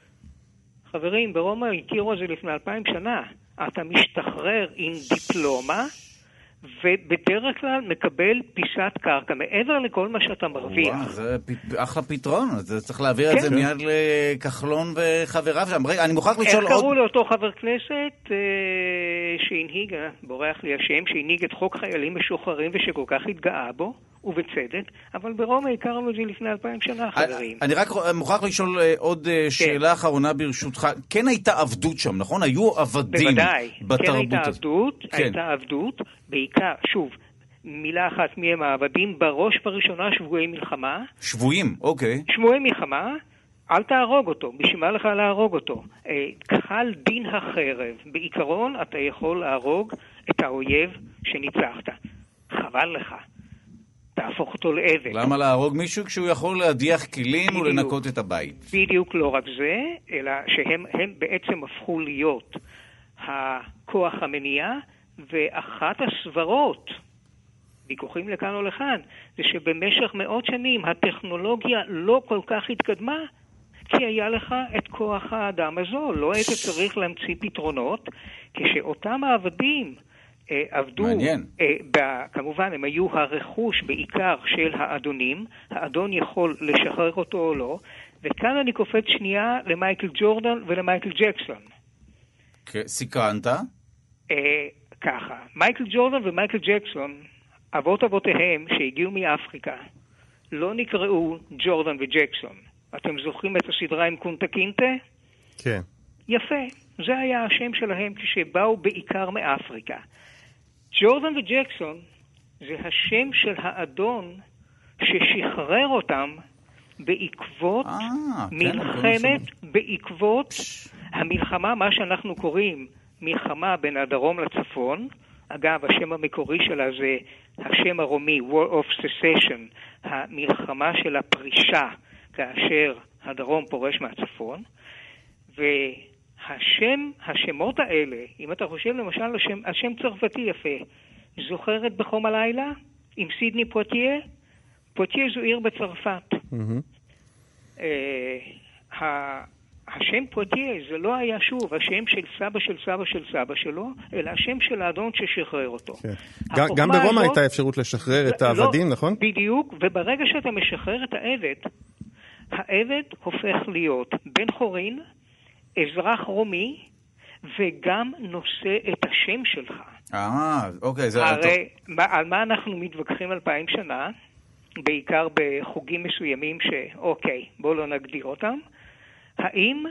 חברים, ברומא הכירו את זה לפני 2000 שנה. אתה משתחרר עם דיפלומה, ובדרך כלל מקבל פיסת קרקע, מעבר לכל מה שאתה מרוויח. וואו, זה אחלה פתרון. זה צריך להעביר את זה מיד לכחלון וחבריו שם. אני מוכרח לשאול עוד... איך קראו לאותו חבר כנסת שהנהיג, בורח לי השם, שהנהיג את חוק חיילים משוחררים ושכל כך התגאה בו, ובצדק, אבל ברומא הכרנו את זה לפני 2000 שנה, חברים. אני רק מוכרח לשאול עוד שאלה אחרונה ברשותך. כן הייתה עבדות שם, נכון? היו עבדים בתרבות. בוודאי, כן הייתה עבדות, בעיקר, שוב, מילה אחת מהם העבדים, בראש בראשונה שבויי מלחמה. שבויים, אוקיי. שבויי מלחמה, אל תהרוג אותו, בשביל מה לך להרוג אותו? חל דין החרב. בעיקרון אתה יכול להרוג את האויב שניצחת. חבל לך. תהפוך אותו לעבד. למה להרוג מישהו כשהוא יכול להדיח כלים ולנקות את הבית? בדיוק לא רק זה, אלא שהם בעצם הפכו להיות הכוח המניע, ואחת הסברות, ויכוחים לכאן או לכאן, זה שבמשך מאות שנים הטכנולוגיה לא כל כך התקדמה, כי היה לך את כוח האדם הזו. לא היית צריך להמציא פתרונות, כשאותם העבדים עבדו, כמובן הם היו הרכוש בעיקר של האדונים, האדון יכול לשחרר אותו או לא, וכאן אני קופץ שנייה למייקל ג'ורדן ולמייקל ג'קסון. סקרנת? ככה, מייקל ג'ורדן ומייקל ג'קסון, אבות אבותיהם שהגיעו מאפריקה, לא נקראו ג'ורדן וג'קסון. אתם זוכרים את הסדרה עם קונטה קינטה? כן. יפה, זה היה השם שלהם כשבאו בעיקר מאפריקה. ג'ורדן וג'קסון זה השם של האדון ששחרר אותם בעקבות מלחמת, בעקבות המלחמה, מה שאנחנו קוראים מלחמה בין הדרום לצפון. אגב, השם המקורי שלה זה השם הרומי, War of Secession, המלחמה של הפרישה, כאשר הדרום פורש מהצפון. השמות האלה, אם אתה חושב למשל על שם צרפתי יפה, זוכרת בחום הלילה עם סידני פואטיה? פואטיה זו עיר בצרפת. השם פואטיה זה לא היה שוב השם של סבא של סבא של סבא שלו, אלא השם של האדון ששחרר אותו. גם ברומא הייתה אפשרות לשחרר את העבדים, נכון? בדיוק, וברגע שאתה משחרר את העבד, העבד הופך להיות בן חורין, אזרח רומי, וגם נושא את השם שלך. אוקיי. הרי על מה אנחנו מתווכחים 2000 שנה? בעיקר בחוגים מסוימים שאוקיי, בואו לא נגדיר אותם. האם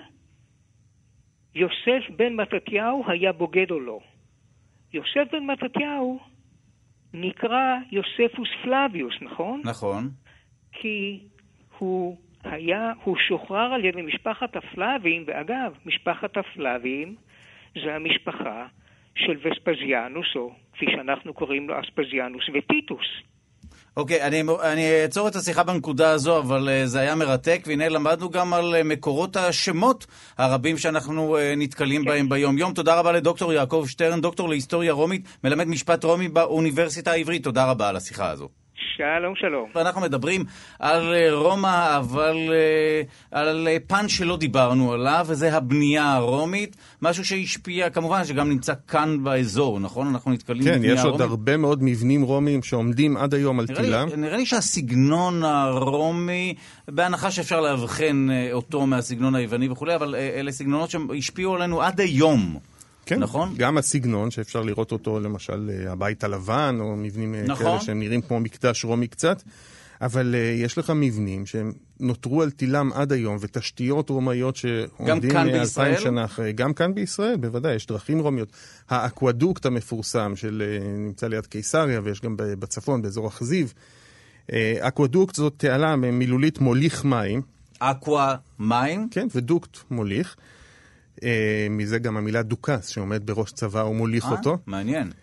יוסף בן מתתיהו היה בוגד או לא? יוסף בן מתתיהו נקרא יוספוס פלביוס, נכון? נכון. כי הוא שוחרר על ידי משפחת הפלבים, ואגב, משפחת הפלבים זה המשפחה של וספזיאנוס, או כפי שאנחנו קוראים לו אספזיאנוס וטיטוס. אוקיי, אני אעצור את השיחה בנקודה הזו, אבל זה היה מרתק, והנה למדנו גם על מקורות השמות הרבים שאנחנו נתקלים בהם ביום יום. תודה רבה לדוקטור יעקב שטרן, דוקטור להיסטוריה רומית, מלמד משפט רומי באוניברסיטה העברית. תודה רבה על השיחה הזו. שלום, שלום. ואנחנו מדברים על רומא, אבל על פן שלא דיברנו עליו, וזה הבנייה הרומית, משהו שהשפיע, כמובן שגם נמצא כאן באזור, נכון? אנחנו נתקלים בבנייה הרומית. כן, יש עוד הרבה מאוד מבנים רומיים שעומדים עד היום על תילם. נראה לי שהסגנון הרומי, בהנחה שאפשר להבחן אותו מהסגנון היווני וכו', אבל אלה סגנונות שהשפיעו עלינו עד היום. כן, נכון? גם הסגנון שאפשר לראות אותו, למשל הבית הלבן, או מבנים נכון. כאלה שהם נראים כמו מקדש רומי קצת, אבל יש לך מבנים שהם נותרו על תילם עד היום, ותשתיות רומאיות שעומדים 2000 שנה אחרי. גם כאן בישראל, בוודאי, יש דרכים רומיות. האקוודוקט המפורסם נמצא ליד קיסריה, ויש גם בצפון, באזור אכזיב. אקוודוקט זאת תעלה מילולית מוליך מים. אקווה מים? כן, ודוקט מוליך. מזה גם המילה דוקס, שעומד בראש צבא ומוליך אותו. מעניין.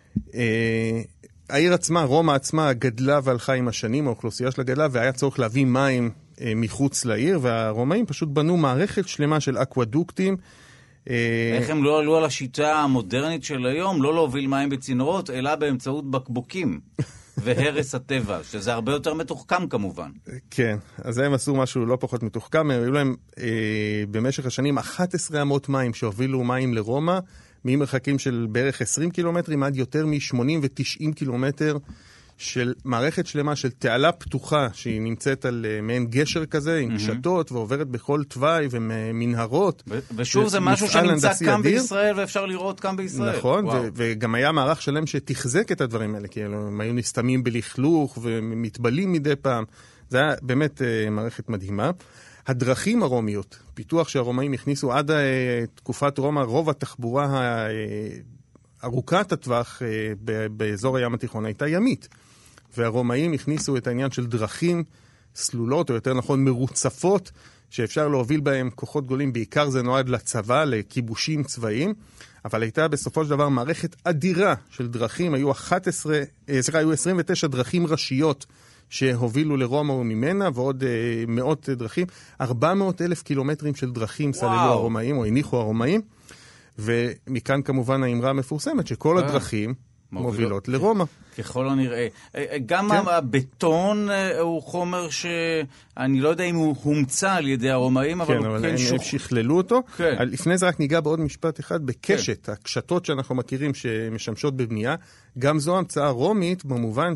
העיר עצמה, רומא עצמה, גדלה והלכה עם השנים, האוכלוסייה שלה גדלה, והיה צורך להביא מים מחוץ לעיר, והרומאים פשוט בנו מערכת שלמה של אקוודוקטים. איך הם לא עלו על השיטה המודרנית של היום, לא להוביל מים בצינורות, אלא באמצעות בקבוקים. והרס הטבע, שזה הרבה יותר מתוחכם כמובן. כן, אז הם עשו משהו לא פחות מתוחכם, הם היו להם במשך השנים 11 אמות מים שהובילו מים לרומא, ממרחקים של בערך 20 קילומטרים עד יותר מ-80 ו-90 קילומטר של מערכת שלמה של תעלה פתוחה שהיא נמצאת על מעין גשר כזה עם קשתות ועוברת בכל תוואי ומנהרות. ושוב זה משהו שנמצא כאן בישראל ואפשר לראות כאן בישראל. נכון, וגם היה מערך שלם שתחזק את הדברים האלה, כי הם היו נסתמים בלכלוך ומתבלים מדי פעם. זה היה באמת מערכת מדהימה. הדרכים הרומיות, פיתוח שהרומאים הכניסו עד תקופת רומא, רוב התחבורה ארוכת הטווח באזור הים התיכון הייתה ימית. והרומאים הכניסו את העניין של דרכים סלולות, או יותר נכון מרוצפות, שאפשר להוביל בהם כוחות גדולים, בעיקר זה נועד לצבא, לכיבושים צבאיים, אבל הייתה בסופו של דבר מערכת אדירה של דרכים, היו 29 דרכים ראשיות שהובילו לרומא וממנה, ועוד מאות דרכים, 400,000 קילומטרים של דרכים סללו הרומאים, או הניחו הרומאים, ומכאן כמובן האמרה המפורסמת, שכל הדרכים מובילות לרומא. ככל הנראה. גם הבטון הוא חומר שאני לא יודע אם הוא הומצא על ידי הרומאים, אבל הוא כן הם שכללו אותו. לפני זה רק ניגע בעוד משפט אחד, בקשת, הקשתות שאנחנו מכירים שמשמשות בבנייה, גם זו המצאה רומית, במובן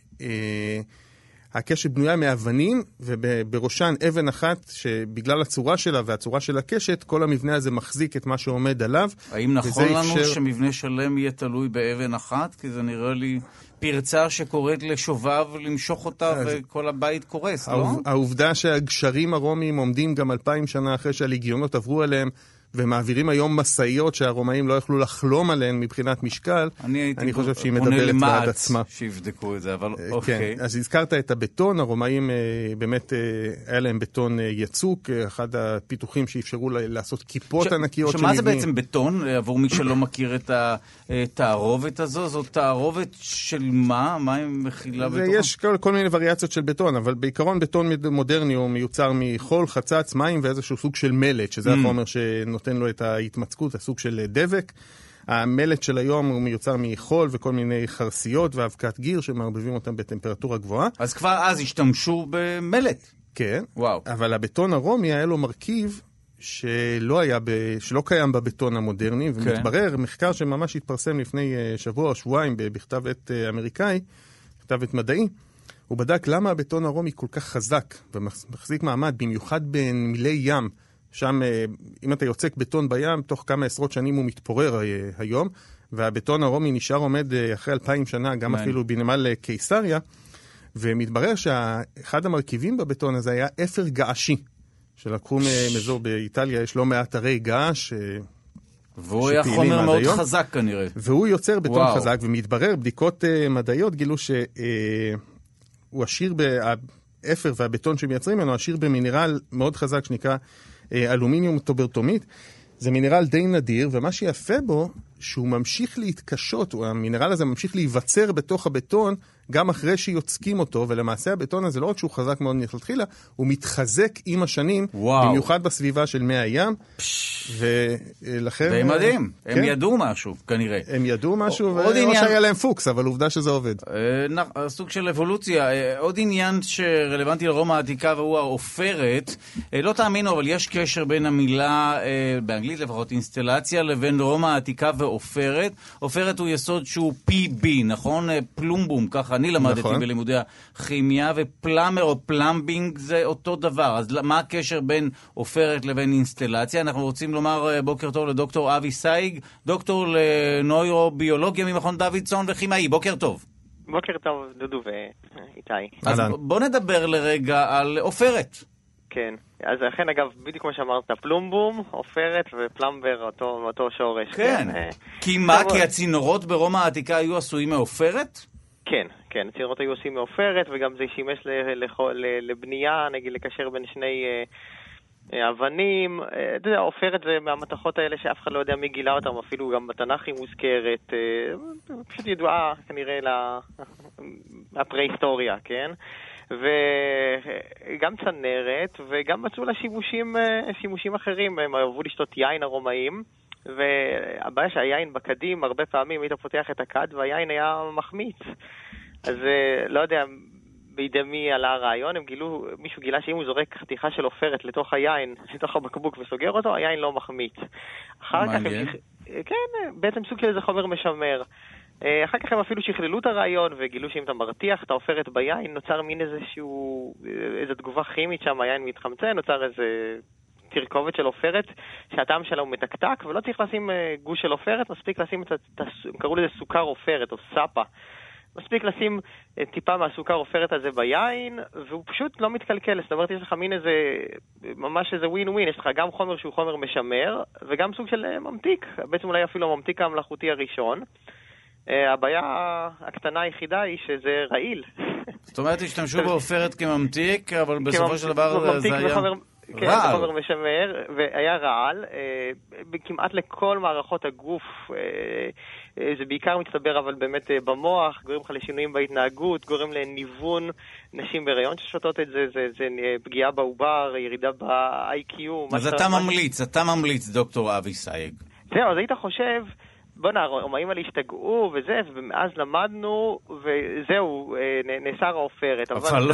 הקשת בנויה מאבנים, ובראשן אבן אחת, שבגלל הצורה שלה והצורה של הקשת, כל המבנה הזה מחזיק את מה שעומד עליו. האם נכון לנו שמבנה שלם יהיה תלוי באבן אחת? כי זה נראה לי פרצה שקוראת לשובב למשוך אותה, וכל הבית קורס, לא? העובדה שהגשרים הרומיים עומדים גם 2000 שנה אחרי שהלגיונות עברו עליהם, ומעבירים היום מסעיות שהרומאים לא יכלו לחלום עליהן מבחינת משקל, אני חושב שהיא מדברת בעד עצמה. שיבדקו את זה, אבל אוקיי. אז הזכרת את הבטון, הרומאים באמת היה להם בטון יצוק, אחד הפיתוחים שאפשרו לעשות כיפות ענקיות של מבנים. שמה זה בעצם בטון, עבור מי שלא מכיר את התערובת הזו? זאת תערובת של מה? מה היא מכילה בתוכה? יש כל מיני וריאציות של בטון, אבל בעיקרון בטון מודרני הוא מיוצר מחול, חצץ, מים ואיזשהו סוג של מלט, שזה החומר שנותן לו את ההתמצקות, הסוג של דבק. המלט של היום הוא מיוצר מחול וכל מיני חרסיות ואבקת גיר שמערבבים אותם בטמפרטורה גבוהה. אז כבר אז השתמשו במלט. כן, וואו. אבל הבטון הרומי היה לו מרכיב שלא קיים בבטון המודרני, ומתברר, מחקר שממש התפרסם לפני שבוע או שבועיים בכתב עת אמריקאי, כתב עת מדעי, הוא בדק למה הבטון הרומי כל כך חזק ומחזיק מעמד, במיוחד בנמלי ים, שם, אם אתה יוצק בטון בים, תוך כמה עשרות שנים הוא מתפורר היום, והבטון הרומי נשאר עומד אחרי 2000 שנה, גם אפילו בנמל קיסריה, ומתברר שאחד המרכיבים בבטון הזה היה אפר געשי, שלקחו מאזור באיטליה, יש לא מעט הרי געש, והוא היה חומר מאוד חזק כנראה. והוא יוצר בטון חזק, ומתברר, בדיקות מדעיות גילו שהוא עשיר באפר והבטון שמייצרים ממנו, עשיר במינרל מאוד חזק שנקרא אלומיניום טוברטומית. זה מינרל די נדיר, ומה שיפה בו, שהוא ממשיך להתקשות, המינרל הזה ממשיך להיווצר בתוך הבטון, גם אחרי שיוצקים אותו, ולמעשה הבטון הזה לא רק שהוא חזק מאוד מלכתחילה, הוא מתחזק עם השנים, במיוחד בסביבה של מי הים, ולכן... זה מדהים, הם ידעו משהו, כנראה. הם ידעו משהו, ולא שהיה להם פוקס, אבל עובדה שזה עובד. סוג של אבולוציה. עוד עניין שרלוונטי לרומא העתיקה, והוא העופרת, לא תאמינו, אבל יש קשר בין המילה, באנגלית לפחות, אינסטלציה, לבין רומא העתיקה ועופרת. עופרת הוא יסוד שהוא PB, נכון? פלומבום, ככה אני למדתי בלימודי הכימיה, ופלאמר או פלמבינג זה אותו דבר. אז מה הקשר בין עופרת לבין אינסטלציה? אנחנו רוצים לומר בוקר טוב לדוקטור אבי סייג, דוקטור לנוירוביולוגיה ממכון דוידסון וכימאי. בוקר טוב. בוקר טוב, דודו ואיתי. אז בוא נדבר לרגע על עופרת. כן, אז לכן אגב, בדיוק כמו שאמרת, פלומבום, עופרת ופלמבר, אותו שורש. כן, כי מה? כי הצינורות ברומא העתיקה היו עשויים מעופרת? כן, הצינורות היו עושים מעופרת, וגם זה שימש לבנייה, נגיד לקשר בין שני אבנים. אתה יודע, עופרת זה מהמתכות האלה שאף אחד לא יודע מי גילה אותם, אפילו גם בתנ"ך היא מוזכרת, פשוט ידועה כנראה לפרה-היסטוריה, כן? וגם צנרת, וגם מצאו לה שימושים אחרים, הם אהבו לשתות יין הרומאים, והבעיה שהיין בקדים, הרבה פעמים היית פותח את הכד והיין היה מחמיץ. אז לא יודע בידי מי עלה הרעיון, מישהו גילה שאם הוא זורק חתיכה של עופרת לתוך היין, לתוך הבקבוק וסוגר אותו, היין לא מחמיץ. אחר כך כן, בעצם סוג של איזה חומר משמר. אחר כך הם אפילו שכללו את הרעיון וגילו שאם אתה מרתיח את העופרת ביין, נוצר מין איזו תגובה כימית שם, היין מתחמצן, נוצר איזה תרכובת של עופרת שהטעם שלה הוא מתקתק, ולא צריך לשים גוש של עופרת, מספיק לשים קראו לזה סוכר עופרת או סאפה. מספיק לשים טיפה מהסוכר עופרת הזה ביין, והוא פשוט לא מתקלקל. זאת אומרת, יש לך מין ממש איזה ווין ווין, יש לך גם חומר שהוא חומר משמר, וגם סוג של ממתיק, בעצם אולי אפילו הממתיק המלאכותי הראשון. הבעיה הקטנה היחידה היא שזה רעיל. זאת אומרת, השתמשו בעופרת כממתיק, אבל בסופו של דבר זה היה... כן, זה חומר משמר, והיה רעל, כמעט לכל מערכות הגוף, זה בעיקר מצטבר אבל באמת במוח, גורם לך לשינויים בהתנהגות, גורם לניוון נשים בהיריון ששותות את זה, זה פגיעה בעובר, ירידה ב-IQ. אז אתה ממליץ, דוקטור אבי סייג. זהו, אז היית חושב, בוא הרומאים האלה השתגעו וזה, ומאז למדנו, וזהו, נאסר העופרת.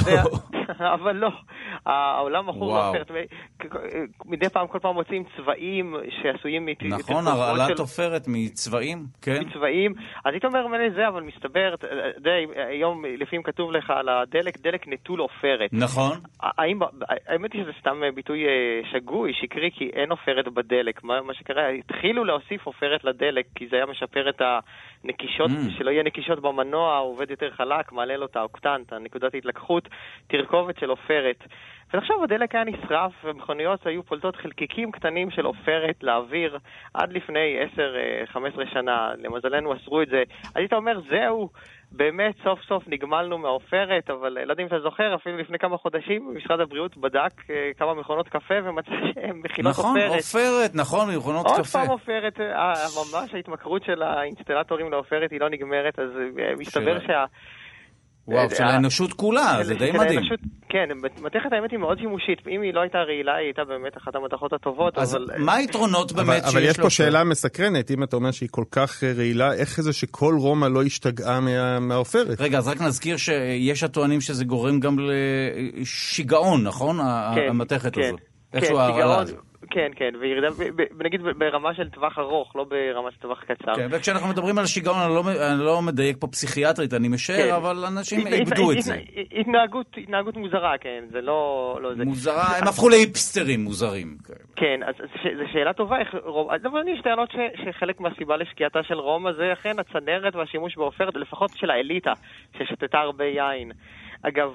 אבל לא. העולם מכור לעופרת. מדי פעם, כל פעם מוצאים צבעים שעשויים... נכון, הרעלת עופרת מצבעים, כן. מצבעים. אז היית אומר מלא זה, אבל מסתבר, היום לפעמים כתוב לך על הדלק, דלק נטול עופרת. נכון. האמת היא שזה סתם ביטוי שגוי, שקרי, כי אין עופרת בדלק. מה שקרה, התחילו להוסיף עופרת לדלק, כי זה היה משפר את הנקישות, שלא יהיה נקישות במנוע, עובד יותר חלק, מעלה לו את האוקטן, את הנקודת התלקחות, תרכובת של עופרת. ועכשיו הדלק היה נשרף, ומכוניות היו פולטות חלקיקים קטנים של עופרת לאוויר עד לפני 10-15 שנה. למזלנו אסרו את זה. אז היית אומר, זהו, באמת סוף סוף נגמלנו מהעופרת, אבל לא יודע אם אתה זוכר, אפילו לפני כמה חודשים משרד הבריאות בדק כמה מכונות קפה ומצא שהן מכילות עופרת. נכון, עופרת, נכון, מכונות קפה. עוד פעם עופרת, ממש ההתמכרות של האינסטלטורים לעופרת היא לא נגמרת, אז מסתבר וואו, של האנושות כולה, זה די מדהים. כן, מתכת האמת היא מאוד שימושית, אם היא לא הייתה רעילה, היא הייתה באמת אחת המתכות הטובות. אז מה היתרונות באמת שיש לו? אבל יש פה שאלה מסקרנת, אם אתה אומר שהיא כל כך רעילה, איך זה שכל רומא לא השתגעה מהעופרת? רגע, אז רק נזכיר שיש הטוענים שזה גורם גם לשיגעון, נכון? המתכת הזו. איכשהו ההרעלה הזו. כן, כן, וירידה, נגיד ברמה של טווח ארוך, לא ברמה של טווח קצר. כן, וכשאנחנו מדברים על שיגעון, אני לא מדייק פה פסיכיאטרית, אני משער, אבל אנשים איבדו את זה. התנהגות מוזרה, כן, זה לא... מוזרה, הם הפכו להיפסטרים מוזרים. כן, אז זו שאלה טובה, אבל יש טענות שחלק מהסיבה לשקיעתה של רומא זה אכן הצנרת והשימוש בעופרת, לפחות של האליטה, ששתתה הרבה יין. אגב,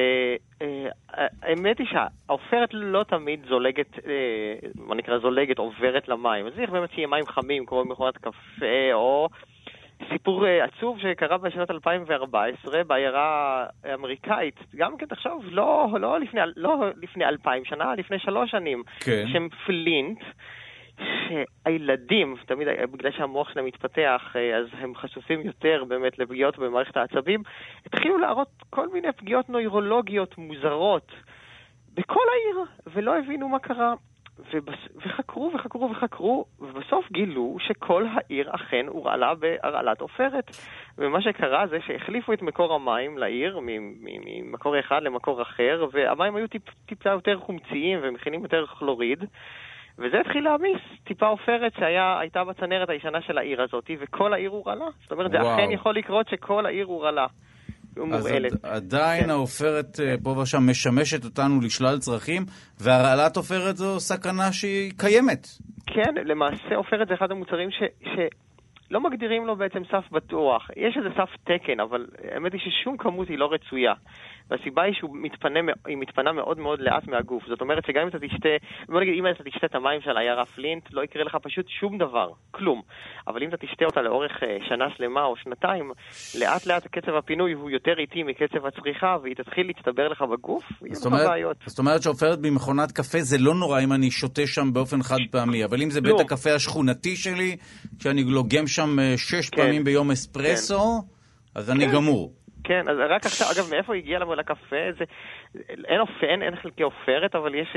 והאמת היא שהעופרת לא תמיד זולגת, מה נקרא זולגת, עוברת למים. אז צריך באמת שיהיה מים חמים, כמו במכונת קפה, או סיפור עצוב שקרה בשנת 2014 בעיירה אמריקאית. גם כן, תחשוב, לא לפני 2000 שנה, לפני 3 שנים, שם פלינט, שהילדים, תמיד בגלל שהמוח שלהם מתפתח, אז הם חשופים יותר באמת לפגיעות במערכת העצבים, התחילו להראות כל מיני פגיעות נוירולוגיות מוזרות בכל העיר, ולא הבינו מה קרה. וחקרו וחקרו וחקרו, ובסוף גילו שכל העיר אכן הורעלה בהרעלת עופרת. ומה שקרה זה שהחליפו את מקור המים לעיר, ממקור אחד למקור אחר, והמים היו טיפה יותר חומציים ומכינים יותר כלוריד, וזה התחיל להמיס טיפה עופרת שהייתה בצנרת הישנה של העיר הזאת, וכל העיר הורעלה. זאת אומרת, זה אכן יכול לקרות שכל העיר הורעלה. אז עדיין העופרת פה ושם משמשת אותנו לשלל צרכים, והרעלת עופרת זו סכנה שהיא קיימת. כן, למעשה עופרת זה אחד המוצרים שלא מגדירים לו בעצם סף בטוח. יש איזה סף תקן, אבל האמת היא ששום כמות היא לא רצויה. והסיבה היא שהיא מתפנה מאוד מאוד לאט מהגוף. זאת אומרת שגם אם אתה תשתה, בוא נגיד, אם אתה תשתה את המים של העיירה פלינט, לא יקרה לך פשוט שום דבר, כלום. אבל אם אתה תשתה אותה לאורך שנה שלמה או שנתיים, לאט לאט קצב הפינוי הוא יותר איטי מקצב הצריכה, והיא תתחיל להצטבר לך בגוף, יש לך בעיות. זאת אומרת שעופרת במכונת קפה זה לא נורא אם אני שותה שם באופן חד פעמי, אבל אם זה בית הקפה השכונתי שלי, שאני לוגם שם 6 פעמים ביום אספרסו, אז אני גמור. כן, אז רק עכשיו, אגב, מאיפה הגיע לבוא לקפה? אין חלקי עופרת, אבל יש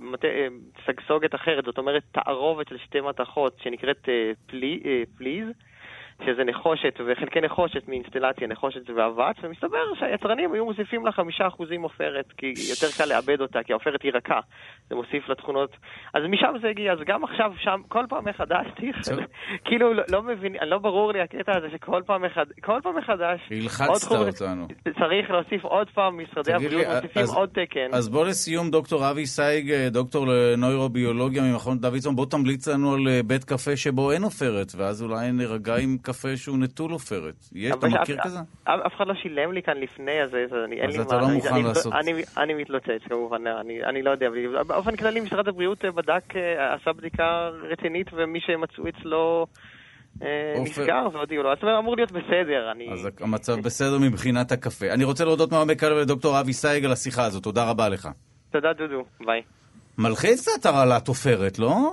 סגסוגת אחרת, זאת אומרת, תערובת של 2 מתכות שנקראת פליז, שזה נחושת וחלקי נחושת מאינסטלציה, נחושת ואבץ, ומסתבר שהיצרנים היו מוסיפים לה 5% עופרת, כי יותר קל לאבד אותה, כי העופרת היא רכה, זה מוסיף לתכונות. אז משם זה הגיע, אז גם עכשיו שם, כל פעם מחדש, כאילו לא מבין, לא ברור לי הקטע הזה שכל פעם מחדש, הלחצת אותנו. צריך להוסיף עוד פעם, משרדי הבריאות מוסיפים עוד תקן. אז בוא לסיום, דוקטור אבי סייג, דוקטור לנוירוביולוגיה ממכון דוידסון, בוא תמליץ לנו על בית קפה שבו אין עופרת, ואז אולי נרגע עם קפה שהוא נטול עופרת. אתה מכיר כזה? אף אחד לא שילם לי כאן לפני, אז אתה לא מוכן לעשות. אני מתלוצץ כמובן, אני לא יודע. באופן כללי משרד הבריאות בדק, עשה בדיקה רצינית, ומי שמצאו אצלו נסגר והודיעו לו. זאת אומרת, אמור להיות בסדר. אז המצב בסדר מבחינת הקפה. אני רוצה להודות מעומק הלב לדוקטור אבי סייג על השיחה הזאת. תודה רבה לך. תודה דודו, ביי. מלחיץ קצת הרעלת עופרת, לא?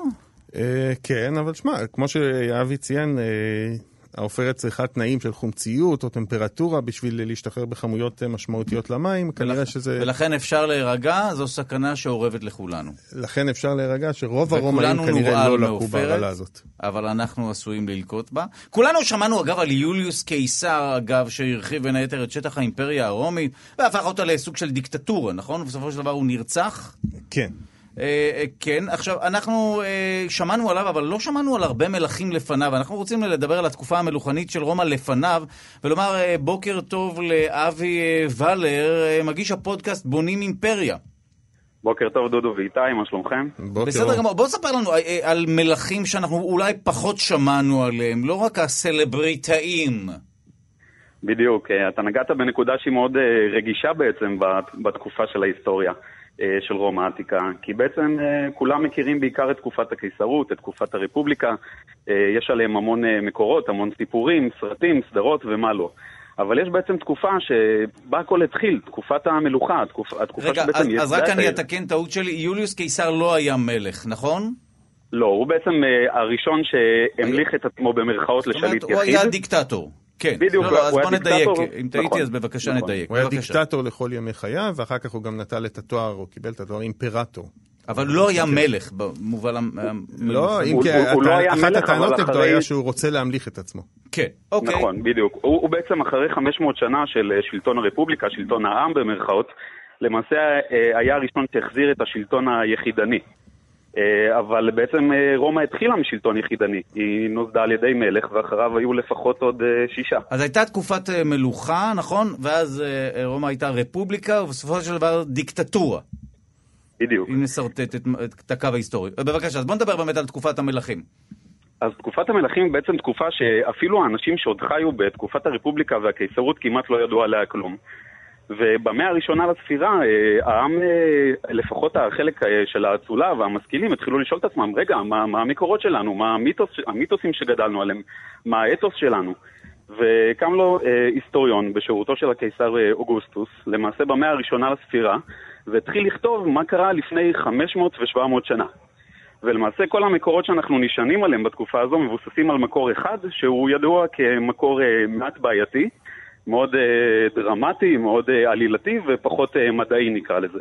כן, אבל שמע, כמו שאבי ציין, העופרת צריכה תנאים של חומציות או טמפרטורה בשביל להשתחרר בכמויות משמעותיות למים, כנראה שזה... ולכן אפשר להירגע, זו סכנה שעורבת לכולנו. לכן אפשר להירגע שרוב הרומאים כנראה לא לקו בהרעלה הזאת. אבל אנחנו עשויים ללקוט בה. כולנו שמענו אגב על יוליוס קיסר, אגב, שהרחיב בין היתר את שטח האימפריה הרומית, והפך אותה לסוג של דיקטטורה, נכון? ובסופו של דבר הוא נרצח? כן. כן, עכשיו אנחנו שמענו עליו, אבל לא שמענו על הרבה מלכים לפניו. אנחנו רוצים לדבר על התקופה המלוכנית של רומא לפניו, ולומר בוקר טוב לאבי ולר, מגיש הפודקאסט בונים אימפריה. בוקר טוב דודו ואיתי, מה שלומכם? בסדר גמור, בוא ספר לנו על מלכים שאנחנו אולי פחות שמענו עליהם, לא רק הסלבריטאים. בדיוק, אתה נגעת בנקודה שהיא מאוד רגישה בעצם בתקופה של ההיסטוריה של רומא העתיקה, כי בעצם כולם מכירים בעיקר את תקופת הקיסרות, את תקופת הרפובליקה, יש עליהם המון מקורות, המון סיפורים, סרטים, סדרות ומה לא. אבל יש בעצם תקופה שבה הכל התחיל, תקופת המלוכה, התקופה רגע, אז רק אני אתקן טעות שלי, יוליוס קיסר לא היה מלך, נכון? לא, הוא בעצם הראשון שהמליך את עצמו במרכאות לשליט יחיד. הוא היה דיקטטור. כן, בדיוק, אז בוא נדייק, אם טעיתי אז בבקשה נדייק. הוא היה דיקטטור לכל ימי חייו, ואחר כך הוא גם נטל את התואר, הוא קיבל את התואר אימפרטור. אבל לא היה מלך במובן... לא, אם כי אחת הטענות נגדו היה שהוא רוצה להמליך את עצמו. כן, אוקיי. נכון, בדיוק. הוא בעצם אחרי 500 שנה של שלטון הרפובליקה, שלטון העם במרכאות, למעשה היה הראשון שהחזיר את השלטון היחידני. אבל בעצם רומא התחילה משלטון יחידני. היא נוסדה על ידי מלך, ואחריו היו לפחות עוד 6. אז הייתה תקופת מלוכה, נכון? ואז רומא הייתה רפובליקה, ובסופו של דבר דיקטטורה. בדיוק. אם נסרטט את הקו ההיסטורי. בבקשה, אז בוא נדבר באמת על תקופת המלכים. אז תקופת המלכים היא בעצם תקופה שאפילו האנשים שעוד חיו בתקופת הרפובליקה והקיסרות כמעט לא ידעו עליה כלום. ובמאה הראשונה לספירה, העם, לפחות החלק של האצולה והמשכילים, התחילו לשאול את עצמם, רגע, מה המקורות שלנו? מה המיתוסים שגדלנו עליהם? מה האתוס שלנו? וקם לו היסטוריון בשירותו של הקיסר אוגוסטוס, למעשה במאה הראשונה לספירה, והתחיל לכתוב מה קרה לפני 500 ו-700 שנה. ולמעשה כל המקורות שאנחנו נשענים עליהם בתקופה הזו מבוססים על מקור אחד, שהוא ידוע כמקור מעט בעייתי, מאוד דרמטי, מאוד עלילתי ופחות מדעי נקרא לזה.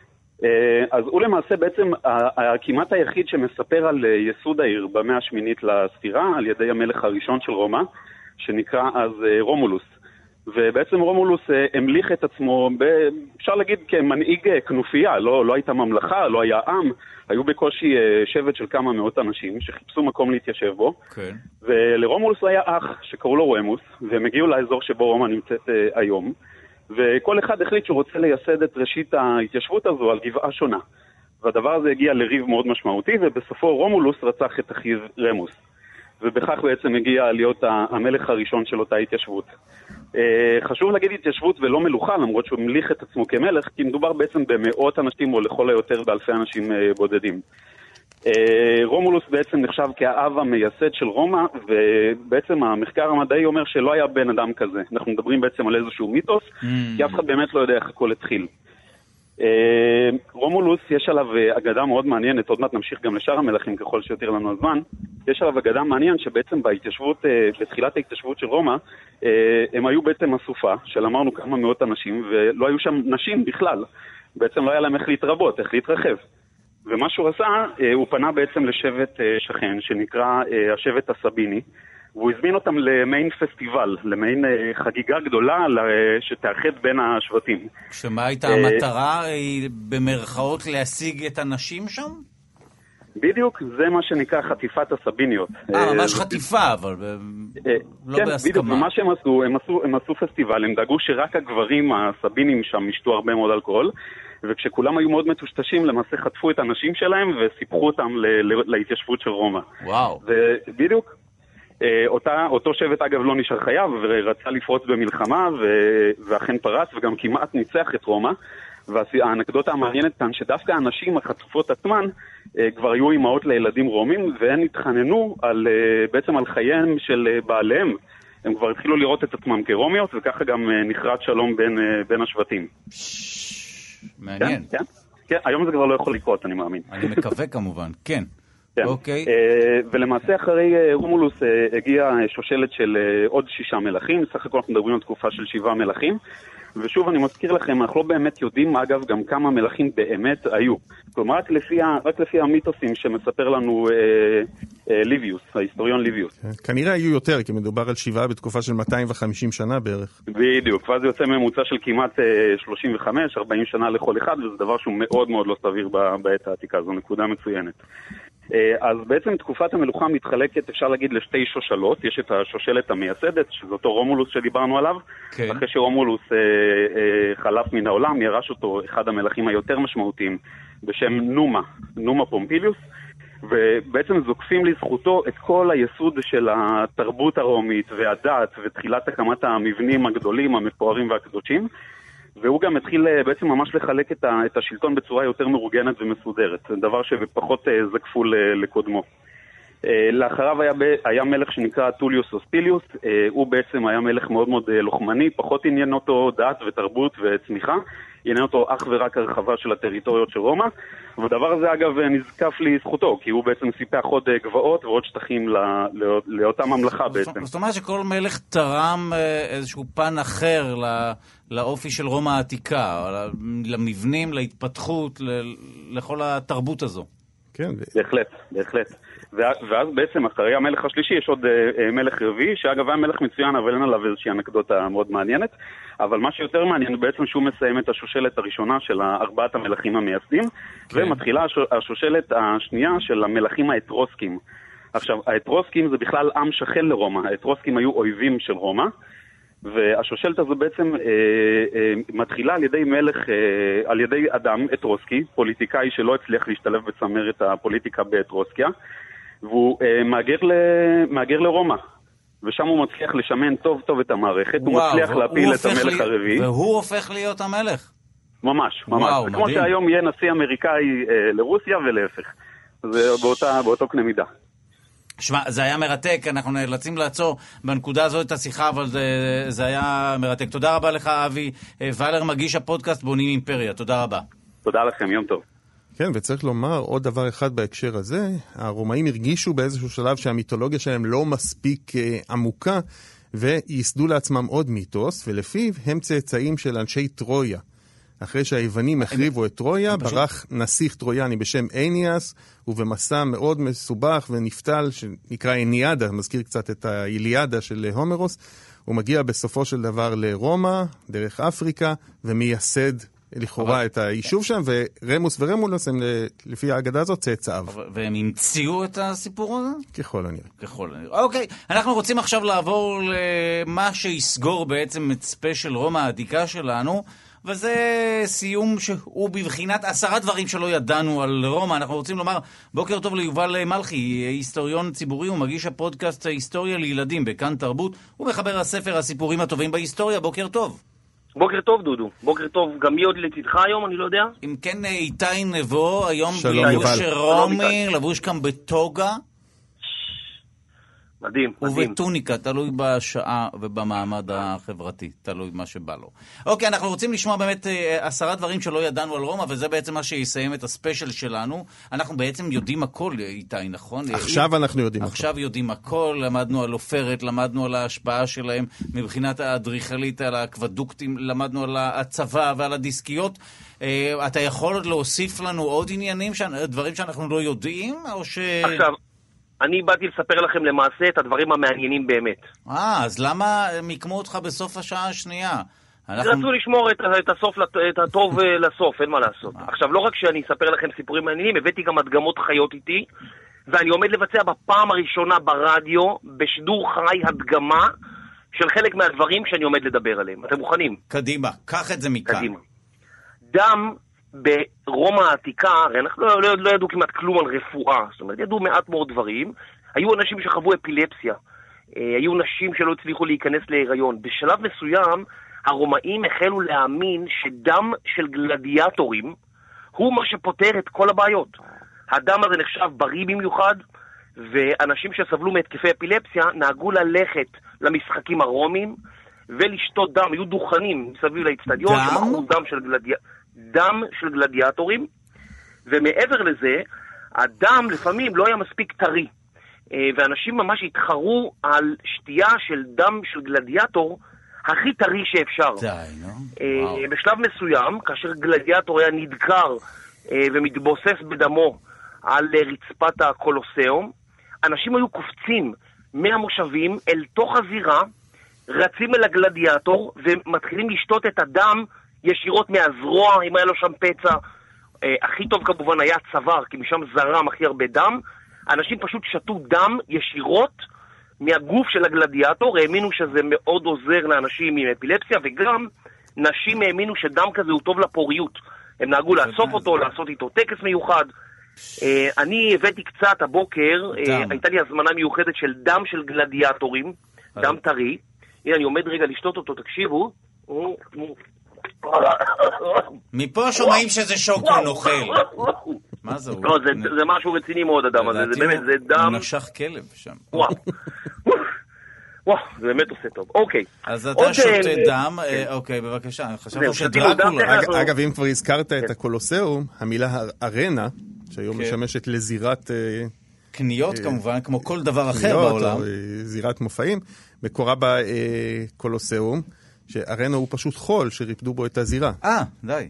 אז הוא למעשה בעצם כמעט היחיד שמספר על ייסוד העיר במאה השמינית לספירה, על ידי המלך הראשון של רומא, שנקרא אז רומולוס. ובעצם רומולוס המליך את עצמו, אפשר להגיד כמנהיג כנופיה, לא הייתה ממלכה, לא היה עם, היו בקושי שבט של כמה מאות אנשים שחיפשו מקום להתיישב בו. Okay. ולרומולוס היה אח שקראו לו רמוס, והם הגיעו לאזור שבו רומא נמצאת היום. וכל אחד החליט שהוא רוצה לייסד את ראשית ההתיישבות הזו על גבעה שונה. והדבר הזה הגיע לריב מאוד משמעותי, ובסופו רומולוס רצח את אחיו רמוס. ובכך בעצם הגיע להיות המלך הראשון של אותה התיישבות. חשוב להגיד התיישבות ולא מלוכה, למרות שהוא המליך את עצמו כמלך, כי מדובר בעצם במאות אנשים או לכל היותר באלפי אנשים בודדים. רומולוס בעצם נחשב כאב המייסד של רומא, ובעצם המחקר המדעי אומר שלא היה בן אדם כזה. אנחנו מדברים בעצם על איזשהו מיתוס, כי אף אחד באמת לא יודע איך הכל התחיל. רומולוס, יש עליו אגדה מאוד מעניינת, עוד מעט נמשיך גם לשאר המלכים ככל שיותר לנו הזמן. יש עליו אגדה מעניין שבעצם בהתיישבות, בתחילת ההתיישבות של רומא, הם היו בעצם אסופה של אמרנו כמה מאות אנשים, ולא היו שם נשים בכלל. בעצם לא היה להם איך להתרבות, איך להתרחב. ומה שהוא עשה, הוא פנה בעצם לשבט שכן שנקרא השבט הסביני, והוא הזמין אותם למיין פסטיבל, למיין חגיגה גדולה שתאחד בין השבטים. שמה הייתה המטרה? במרכאות להשיג את הנשים שם? בדיוק, זה מה שנקרא חטיפת הסביניות. ממש חטיפה, אבל לא בהסכמה. כן, בדיוק, ומה שהם עשו, הם עשו פסטיבל, הם דאגו שרק הגברים הסבינים שם ישתו הרבה מאוד אלכוהול, וכשכולם היו מאוד מטושטשים, למעשה חטפו את הנשים שלהם וסיפחו אותם להתיישבות של רומא. וואו. ובדיוק, אותו שבט אגב לא נשאר חייב, ורצה לפרוץ במלחמה, ואכן פרץ, וגם כמעט ניצח את רומא. והאנקדוטה המעניינת כאן, שדווקא הנשים החטופות עצמן, כבר היו אימהות לילדים רומים, והן התחננו בעצם על חייהם של בעליהם. הם כבר התחילו לראות את עצמם כרומיות, וככה גם נחרט שלום בין השבטים. מעניין. כן, כן, היום זה כבר לא יכול לקרות, אני מאמין. אני מקווה כמובן, כן. אוקיי. ולמעשה אחרי רומולוס הגיעה שושלת של עוד 6 מלכים, סך הכל אנחנו מדברים על תקופה של 7 מלכים, ושוב אני מזכיר לכם, אנחנו לא באמת יודעים אגב גם כמה מלכים באמת היו. כלומר רק לפי המיתוסים שמספר לנו ליביוס, ההיסטוריון ליביוס. כנראה היו יותר, כי מדובר על 7 בתקופה של 250 שנה בערך. בדיוק, ואז יוצא ממוצע של כמעט 35-40 שנה לכל אחד, וזה דבר שהוא מאוד מאוד לא סביר בעת העתיקה, זו נקודה מצוינת. אז בעצם תקופת המלוכה מתחלקת, אפשר להגיד, לשתי שושלות. יש את השושלת המייסדת, שזה אותו רומולוס שדיברנו עליו. כן. אחרי שרומולוס חלף מן העולם, ירש אותו אחד המלכים היותר משמעותיים בשם נומה פומפיליוס, ובעצם זוקפים לזכותו את כל היסוד של התרבות הרומית והדת ותחילת הקמת המבנים הגדולים, המפוארים והקדושים. והוא גם התחיל בעצם ממש לחלק את השלטון בצורה יותר מאורגנת ומסודרת, דבר שפחות זקפו לקודמו. לאחריו היה מלך שנקרא טוליוס אוספיליוס, הוא בעצם היה מלך מאוד מאוד לוחמני, פחות עניין אותו דת ותרבות וצמיחה, עניין אותו אך ורק הרחבה של הטריטוריות של רומא, והדבר הזה אגב נזקף לזכותו, כי הוא בעצם סיפח עוד גבעות ועוד שטחים לאותה ממלכה בעצם. זאת אומרת שכל מלך תרם איזשהו פן אחר לאופי של רומא העתיקה, למבנים, להתפתחות, לכל התרבות הזו. כן. בהחלט. ואז בעצם אחרי המלך השלישי יש עוד מלך רביעי, שאגב היה מלך מצוין, אבל אין עליו איזושהי אנקדוטה מאוד מעניינת. אבל מה שיותר מעניין בעצם שהוא מסיים את השושלת הראשונה של 4 המלכים המייסדים, ומתחילה השושלת השנייה של המלכים האתרוסקים. עכשיו, האתרוסקים זה בכלל עם שכן לרומא, האתרוסקים היו אויבים של רומא, והשושלת הזו בעצם מתחילה על ידי אדם אתרוסקי, פוליטיקאי שלא הצליח להשתלב בצמרת הפוליטיקה באתרוסקיה, והוא מאגר לרומא, ושם הוא מצליח לשמן טוב טוב את המערכת, הוא מצליח להפיל את המלך הרביעי. והוא הופך להיות המלך? ממש. כמו שהיום יהיה נשיא אמריקאי לרוסיה ולהפך. זה באותו קנה מידה. שמע, זה היה מרתק, אנחנו נאלצים לעצור בנקודה הזו את השיחה, אבל זה היה מרתק. תודה רבה לך, אבי ולר, מגיש הפודקאסט בונים אימפריה. תודה רבה. תודה לכם, יום טוב. כן, וצריך לומר עוד דבר אחד בהקשר הזה, הרומאים הרגישו באיזשהו שלב שהמיתולוגיה שלהם לא מספיק עמוקה, וייסדו לעצמם עוד מיתוס, ולפיו הם צאצאים של אנשי טרויה. אחרי שהיוונים החריבו את טרויה, ברח נסיך טרויאני בשם איניאס, ובמסע מאוד מסובך ונפתל, שנקרא איניאדה, מזכיר קצת את האיליאדה של הומרוס, הוא מגיע בסופו של דבר לרומא, דרך אפריקה, ומייסד לכאורה את היישוב שם, ורמוס ורמולוס הם לפי ההגדה הזאת צאצאיו. והם המציאו את הסיפור הזה? ככל הנראה. ככל הנראה. אוקיי, אנחנו רוצים עכשיו לעבור למה שיסגור בעצם את ספיישל רומא העתיקה שלנו, וזה סיום שהוא בבחינת 10 דברים שלא ידענו על רומא. אנחנו רוצים לומר בוקר טוב ליובל מלכי, היסטוריון ציבורי ומגיש הפודקאסט היסטוריה לילדים בכאן תרבות, ומחבר הספר הסיפורים הטובים בהיסטוריה. בוקר טוב. בוקר טוב דודו, בוקר טוב. גם מי עוד לצדך היום, אני לא יודע? אם כן, איתי נבו, היום בלבוש רומי, לבוש כאן בטוגה. מדהים, מדהים. ובטוניקה, תלוי בשעה ובמעמד החברתי, תלוי מה שבא לו. אוקיי, אנחנו רוצים לשמוע באמת 10 דברים שלא ידענו על רומא, וזה בעצם מה שיסיים את הספיישל שלנו. אנחנו בעצם יודעים הכל, איתי, נכון? עכשיו אנחנו יודעים הכל. עכשיו יודעים הכל, למדנו על אופרת, למדנו על ההשפעה שלהם מבחינת האדריכלית, על האקוודוקטים, למדנו על הצבא ועל הדיסקיות. אתה יכול עוד להוסיף לנו עוד עניינים, דברים שאנחנו לא יודעים, או ש... עכשיו, אני באתי לספר לכם למעשה את הדברים המעניינים באמת. אז למה מיקמו אותך בסוף השעה השנייה? רצו לשמור את הטוב לסוף, אין מה לעשות. עכשיו, לא רק שאני אספר לכם סיפורים מעניינים, הבאתי גם הדגמות חיות איתי, ואני עומד לבצע בפעם הראשונה ברדיו, בשידור חי הדגמה, של חלק מהדברים שאני עומד לדבר עליהם. אתם מוכנים? קדימה, קח את זה מכאן. קדימה. דם ברומא העתיקה, הרי אנחנו לא ידעו כמעט כלום על רפואה, זאת אומרת, ידעו מעט מאוד דברים. היו אנשים שחוו אפילפסיה, היו נשים שלא הצליחו להיכנס להיריון. בשלב מסוים, הרומאים החלו להאמין שדם של גלדיאטורים הוא מה שפותר את כל הבעיות. הדם הזה נחשב בריא במיוחד, ואנשים שסבלו מהתקפי אפילפסיה נהגו ללכת למשחקים הרומיים ולשתות דם. היו דוכנים מסביב לאצטדיון שמכרו דם של גלדיאטורים, ומעבר לזה, הדם לפעמים לא היה מספיק טרי, ואנשים ממש התחרו על שתייה של דם של גלדיאטור הכי טרי שאפשר. בשלב מסוים, כאשר גלדיאטור היה נדקר ומתבוסס בדמו על רצפת הקולוסיאום, אנשים היו קופצים מהמושבים אל תוך הזירה, רצים אל הגלדיאטור ומתחילים לשתות את הדם ישירות מהזרוע, אם היה לו שם פצע. הכי טוב כמובן היה צוואר, כי משם זרם הכי הרבה דם. אנשים פשוט שתו דם ישירות מהגוף של הגלדיאטור, האמינו שזה מאוד עוזר לאנשים עם אפילפסיה, וגם נשים האמינו שדם כזה הוא טוב לפוריות. הם נהגו לאסוף אותו, לעשות איתו טקס מיוחד. אני הבאתי קצת הבוקר, הייתה לי הזמנה מיוחדת של דם של גלדיאטורים, דם טרי. הנה, אני עומד רגע לשתות אותו, תקשיבו. מפה שומעים שזה שוקו נוכל. מה זה? לא, זה משהו רציני מאוד הדם הזה, זה באמת, זה דם... הוא נשך כלב שם. וואו, זה באמת עושה טוב. אוקיי. אז אתה שותה דם, אוקיי, בבקשה. חשבנו שדרקולה... אגב, אם כבר הזכרת את הקולוסיאום, המילה ארנה, שהיום משמשת לזירת... קניות כמובן, כמו כל דבר אחר בעולם. זירת מופעים, מקורה בקולוסיאום, שארנה הוא פשוט חול שריפדו בו את הזירה. די.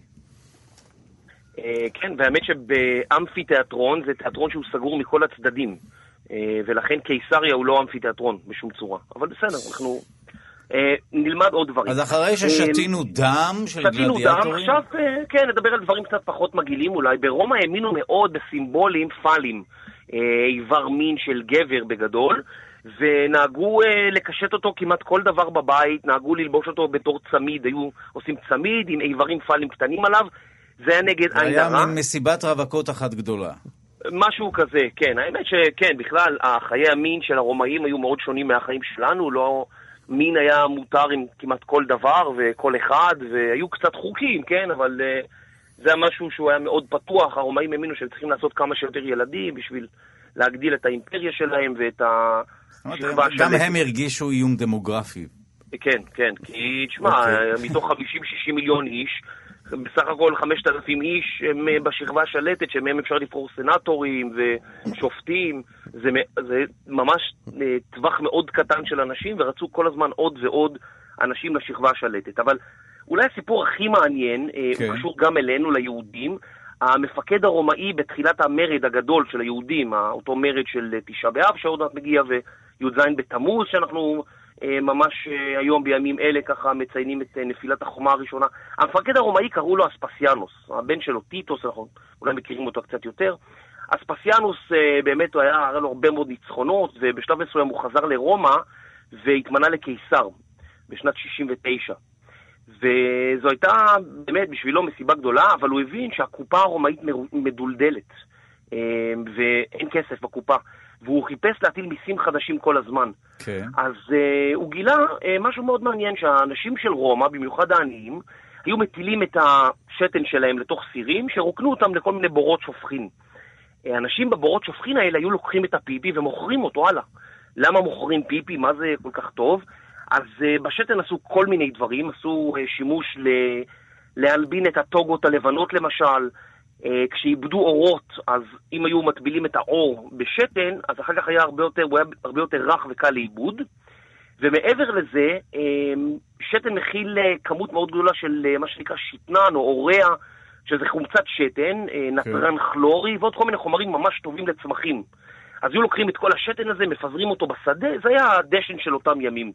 כן, והאמת שבאמפיתיאטרון זה תיאטרון שהוא סגור מכל הצדדים, ולכן קיסריה הוא לא אמפיתיאטרון בשום צורה. אבל בסדר, אנחנו נלמד עוד דברים. אז אחרי ששתינו דם של גלדיאטורים... עכשיו, כן, נדבר על דברים קצת פחות מגעילים אולי. ברומא האמינו מאוד בסימבולים פאלים, איבר מין של גבר בגדול, ונהגו לקשט אותו כמעט כל דבר בבית, נהגו ללבוש אותו בתור צמיד, היו עושים צמיד עם איברים פאלים קטנים עליו, זה היה נגד עין הרע. היה מין מסיבת רווקות אחת גדולה. משהו כזה, כן. האמת שכן, בכלל, חיי המין של הרומאים היו מאוד שונים מהחיים שלנו, לא... מין היה מותר עם כמעט כל דבר וכל אחד, והיו קצת חוקים, כן, אבל זה היה משהו שהוא היה מאוד פתוח. הרומאים האמינו שהם צריכים לעשות כמה שיותר ילדים בשביל להגדיל את האימפריה שלהם ואת השכבה שלהם. גם הם הרגישו איום דמוגרפי. כן, כן, כי תשמע, מתוך 50-60 מיליון איש, בסך הכל 5,000 איש הם בשכבה השלטת, שמהם אפשר לבחור סנטורים ושופטים. זה ממש טווח מאוד קטן של אנשים, ורצו כל הזמן עוד ועוד אנשים לשכבה השלטת. אבל אולי הסיפור הכי מעניין, הוא קשור גם אלינו, ליהודים. המפקד הרומאי בתחילת המרד הגדול של היהודים, אותו מרד של תשעה באב שעוד מעט מגיע, וי"ז בתמוז שאנחנו ממש היום בימים אלה ככה מציינים את נפילת החומה הראשונה. המפקד הרומאי קראו לו אספסיאנוס, הבן שלו טיטוס, אנחנו אולי מכירים אותו קצת יותר. אספסיאנוס באמת היה לו הרבה מאוד ניצחונות, ובשלב מסוים הוא חזר לרומא והתמנה לקיסר בשנת 69. וזו הייתה באמת בשבילו מסיבה גדולה, אבל הוא הבין שהקופה הרומאית מדולדלת, ואין כסף בקופה, והוא חיפש להטיל מיסים חדשים כל הזמן. Okay. אז הוא גילה משהו מאוד מעניין, שהאנשים של רומא, במיוחד העניים, היו מטילים את השתן שלהם לתוך סירים, שרוקנו אותם לכל מיני בורות שופכין. אנשים בבורות שופכין האלה היו לוקחים את הפיפי ומוכרים אותו הלאה. למה מוכרים פיפי? מה זה כל כך טוב? אז בשתן עשו כל מיני דברים, עשו שימוש להלבין את הטוגות הלבנות למשל, כשאיבדו אורות, אז אם היו מטבילים את האור בשתן, אז אחר כך הוא היה הרבה יותר רך וקל לאיבוד, ומעבר לזה, שתן מכיל כמות מאוד גדולה של מה שנקרא שתנן או אוריה, שזה חומצת שתן, נטרן כלורי, ועוד כל מיני חומרים ממש טובים לצמחים. אז היו לוקחים את כל השתן הזה, מפזרים אותו בשדה, זה היה הדשן של אותם ימים.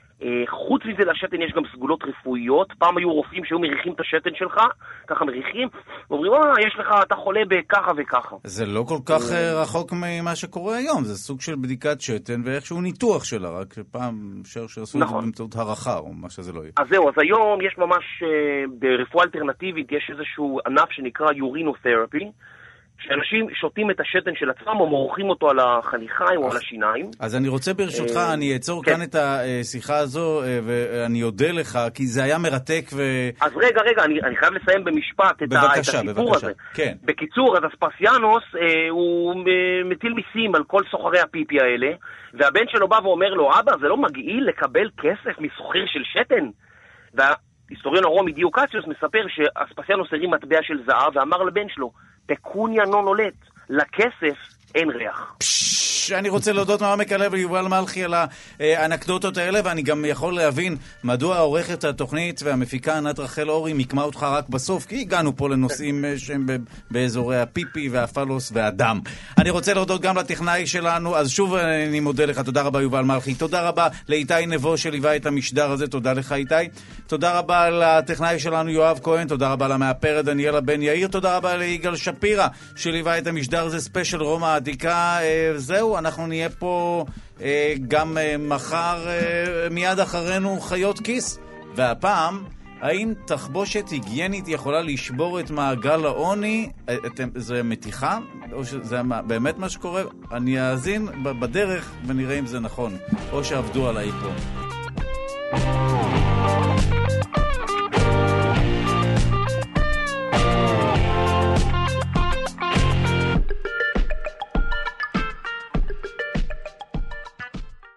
חוץ מזה לשתן יש גם סגולות רפואיות. פעם היו רופאים שהיו מריחים את השתן שלך, ככה מריחים, ואומרים, יש לך, אתה חולה בככה וככה. זה לא כל כך רחוק ממה שקורה היום, זה סוג של בדיקת שתן ואיכשהו ניתוח שלה, רק פעם שעשו את זה באמצעות הרחה או מה שזה לא יהיה. אז זהו, אז היום יש ממש, ברפואה אלטרנטיבית יש איזשהו ענף שנקרא יורינותרפי, שאנשים שותים את השתן של עצמם או מורחים אותו על החניכיים או על השיניים. אז אני רוצה ברשותך, אני אעצור כאן את השיחה הזו, ואני אודה לך, כי זה היה מרתק אז רגע, אני חייב לסיים במשפט את הסיפור הזה. בקיצור, אז אספסיאנוס, הוא מטיל מיסים על כל סוחרי הפיפי האלה, והבן שלו בא ואומר לו, אבא, זה לא מגעיל לקבל כסף מסוחר של שתן? וההיסטוריון הרומי דיוקציוס מספר שאספסיאנוס הרים מטבע של זהב ואמר לבן שלו, פקוניה נון עולת, לכסף אין ריח. אני רוצה להודות מעומק הלב ליובל מלכי על האנקדוטות האלה, ואני גם יכול להבין מדוע עורכת התוכנית והמפיקה ענת רחל אורי מקמה אותך רק בסוף, כי הגענו פה לנושאים שהם באזורי הפיפי והפלוס והדם. אני רוצה להודות גם לטכנאי שלנו, אז שוב אני מודה לך, תודה רבה יובל מלכי, תודה רבה לאיתי נבו שליווה את המשדר הזה, תודה לך איתי, תודה רבה לטכנאי שלנו יואב כהן, תודה רבה למאפרת דניאלה בן יאיר, תודה רבה ליגאל שפירא שליווה את המשדר הזה, ספיישל רומא העתיקה. זהו, אנחנו נהיה פה גם מחר, מיד אחרינו חיות כיס, והפעם האם תחבושת היגיינית יכולה לשבור את מעגל העוני? זה מתיחה? או שזה באמת מה שקורה? אני אאזין בדרך ונראה אם זה נכון, או שעבדו עליי פה.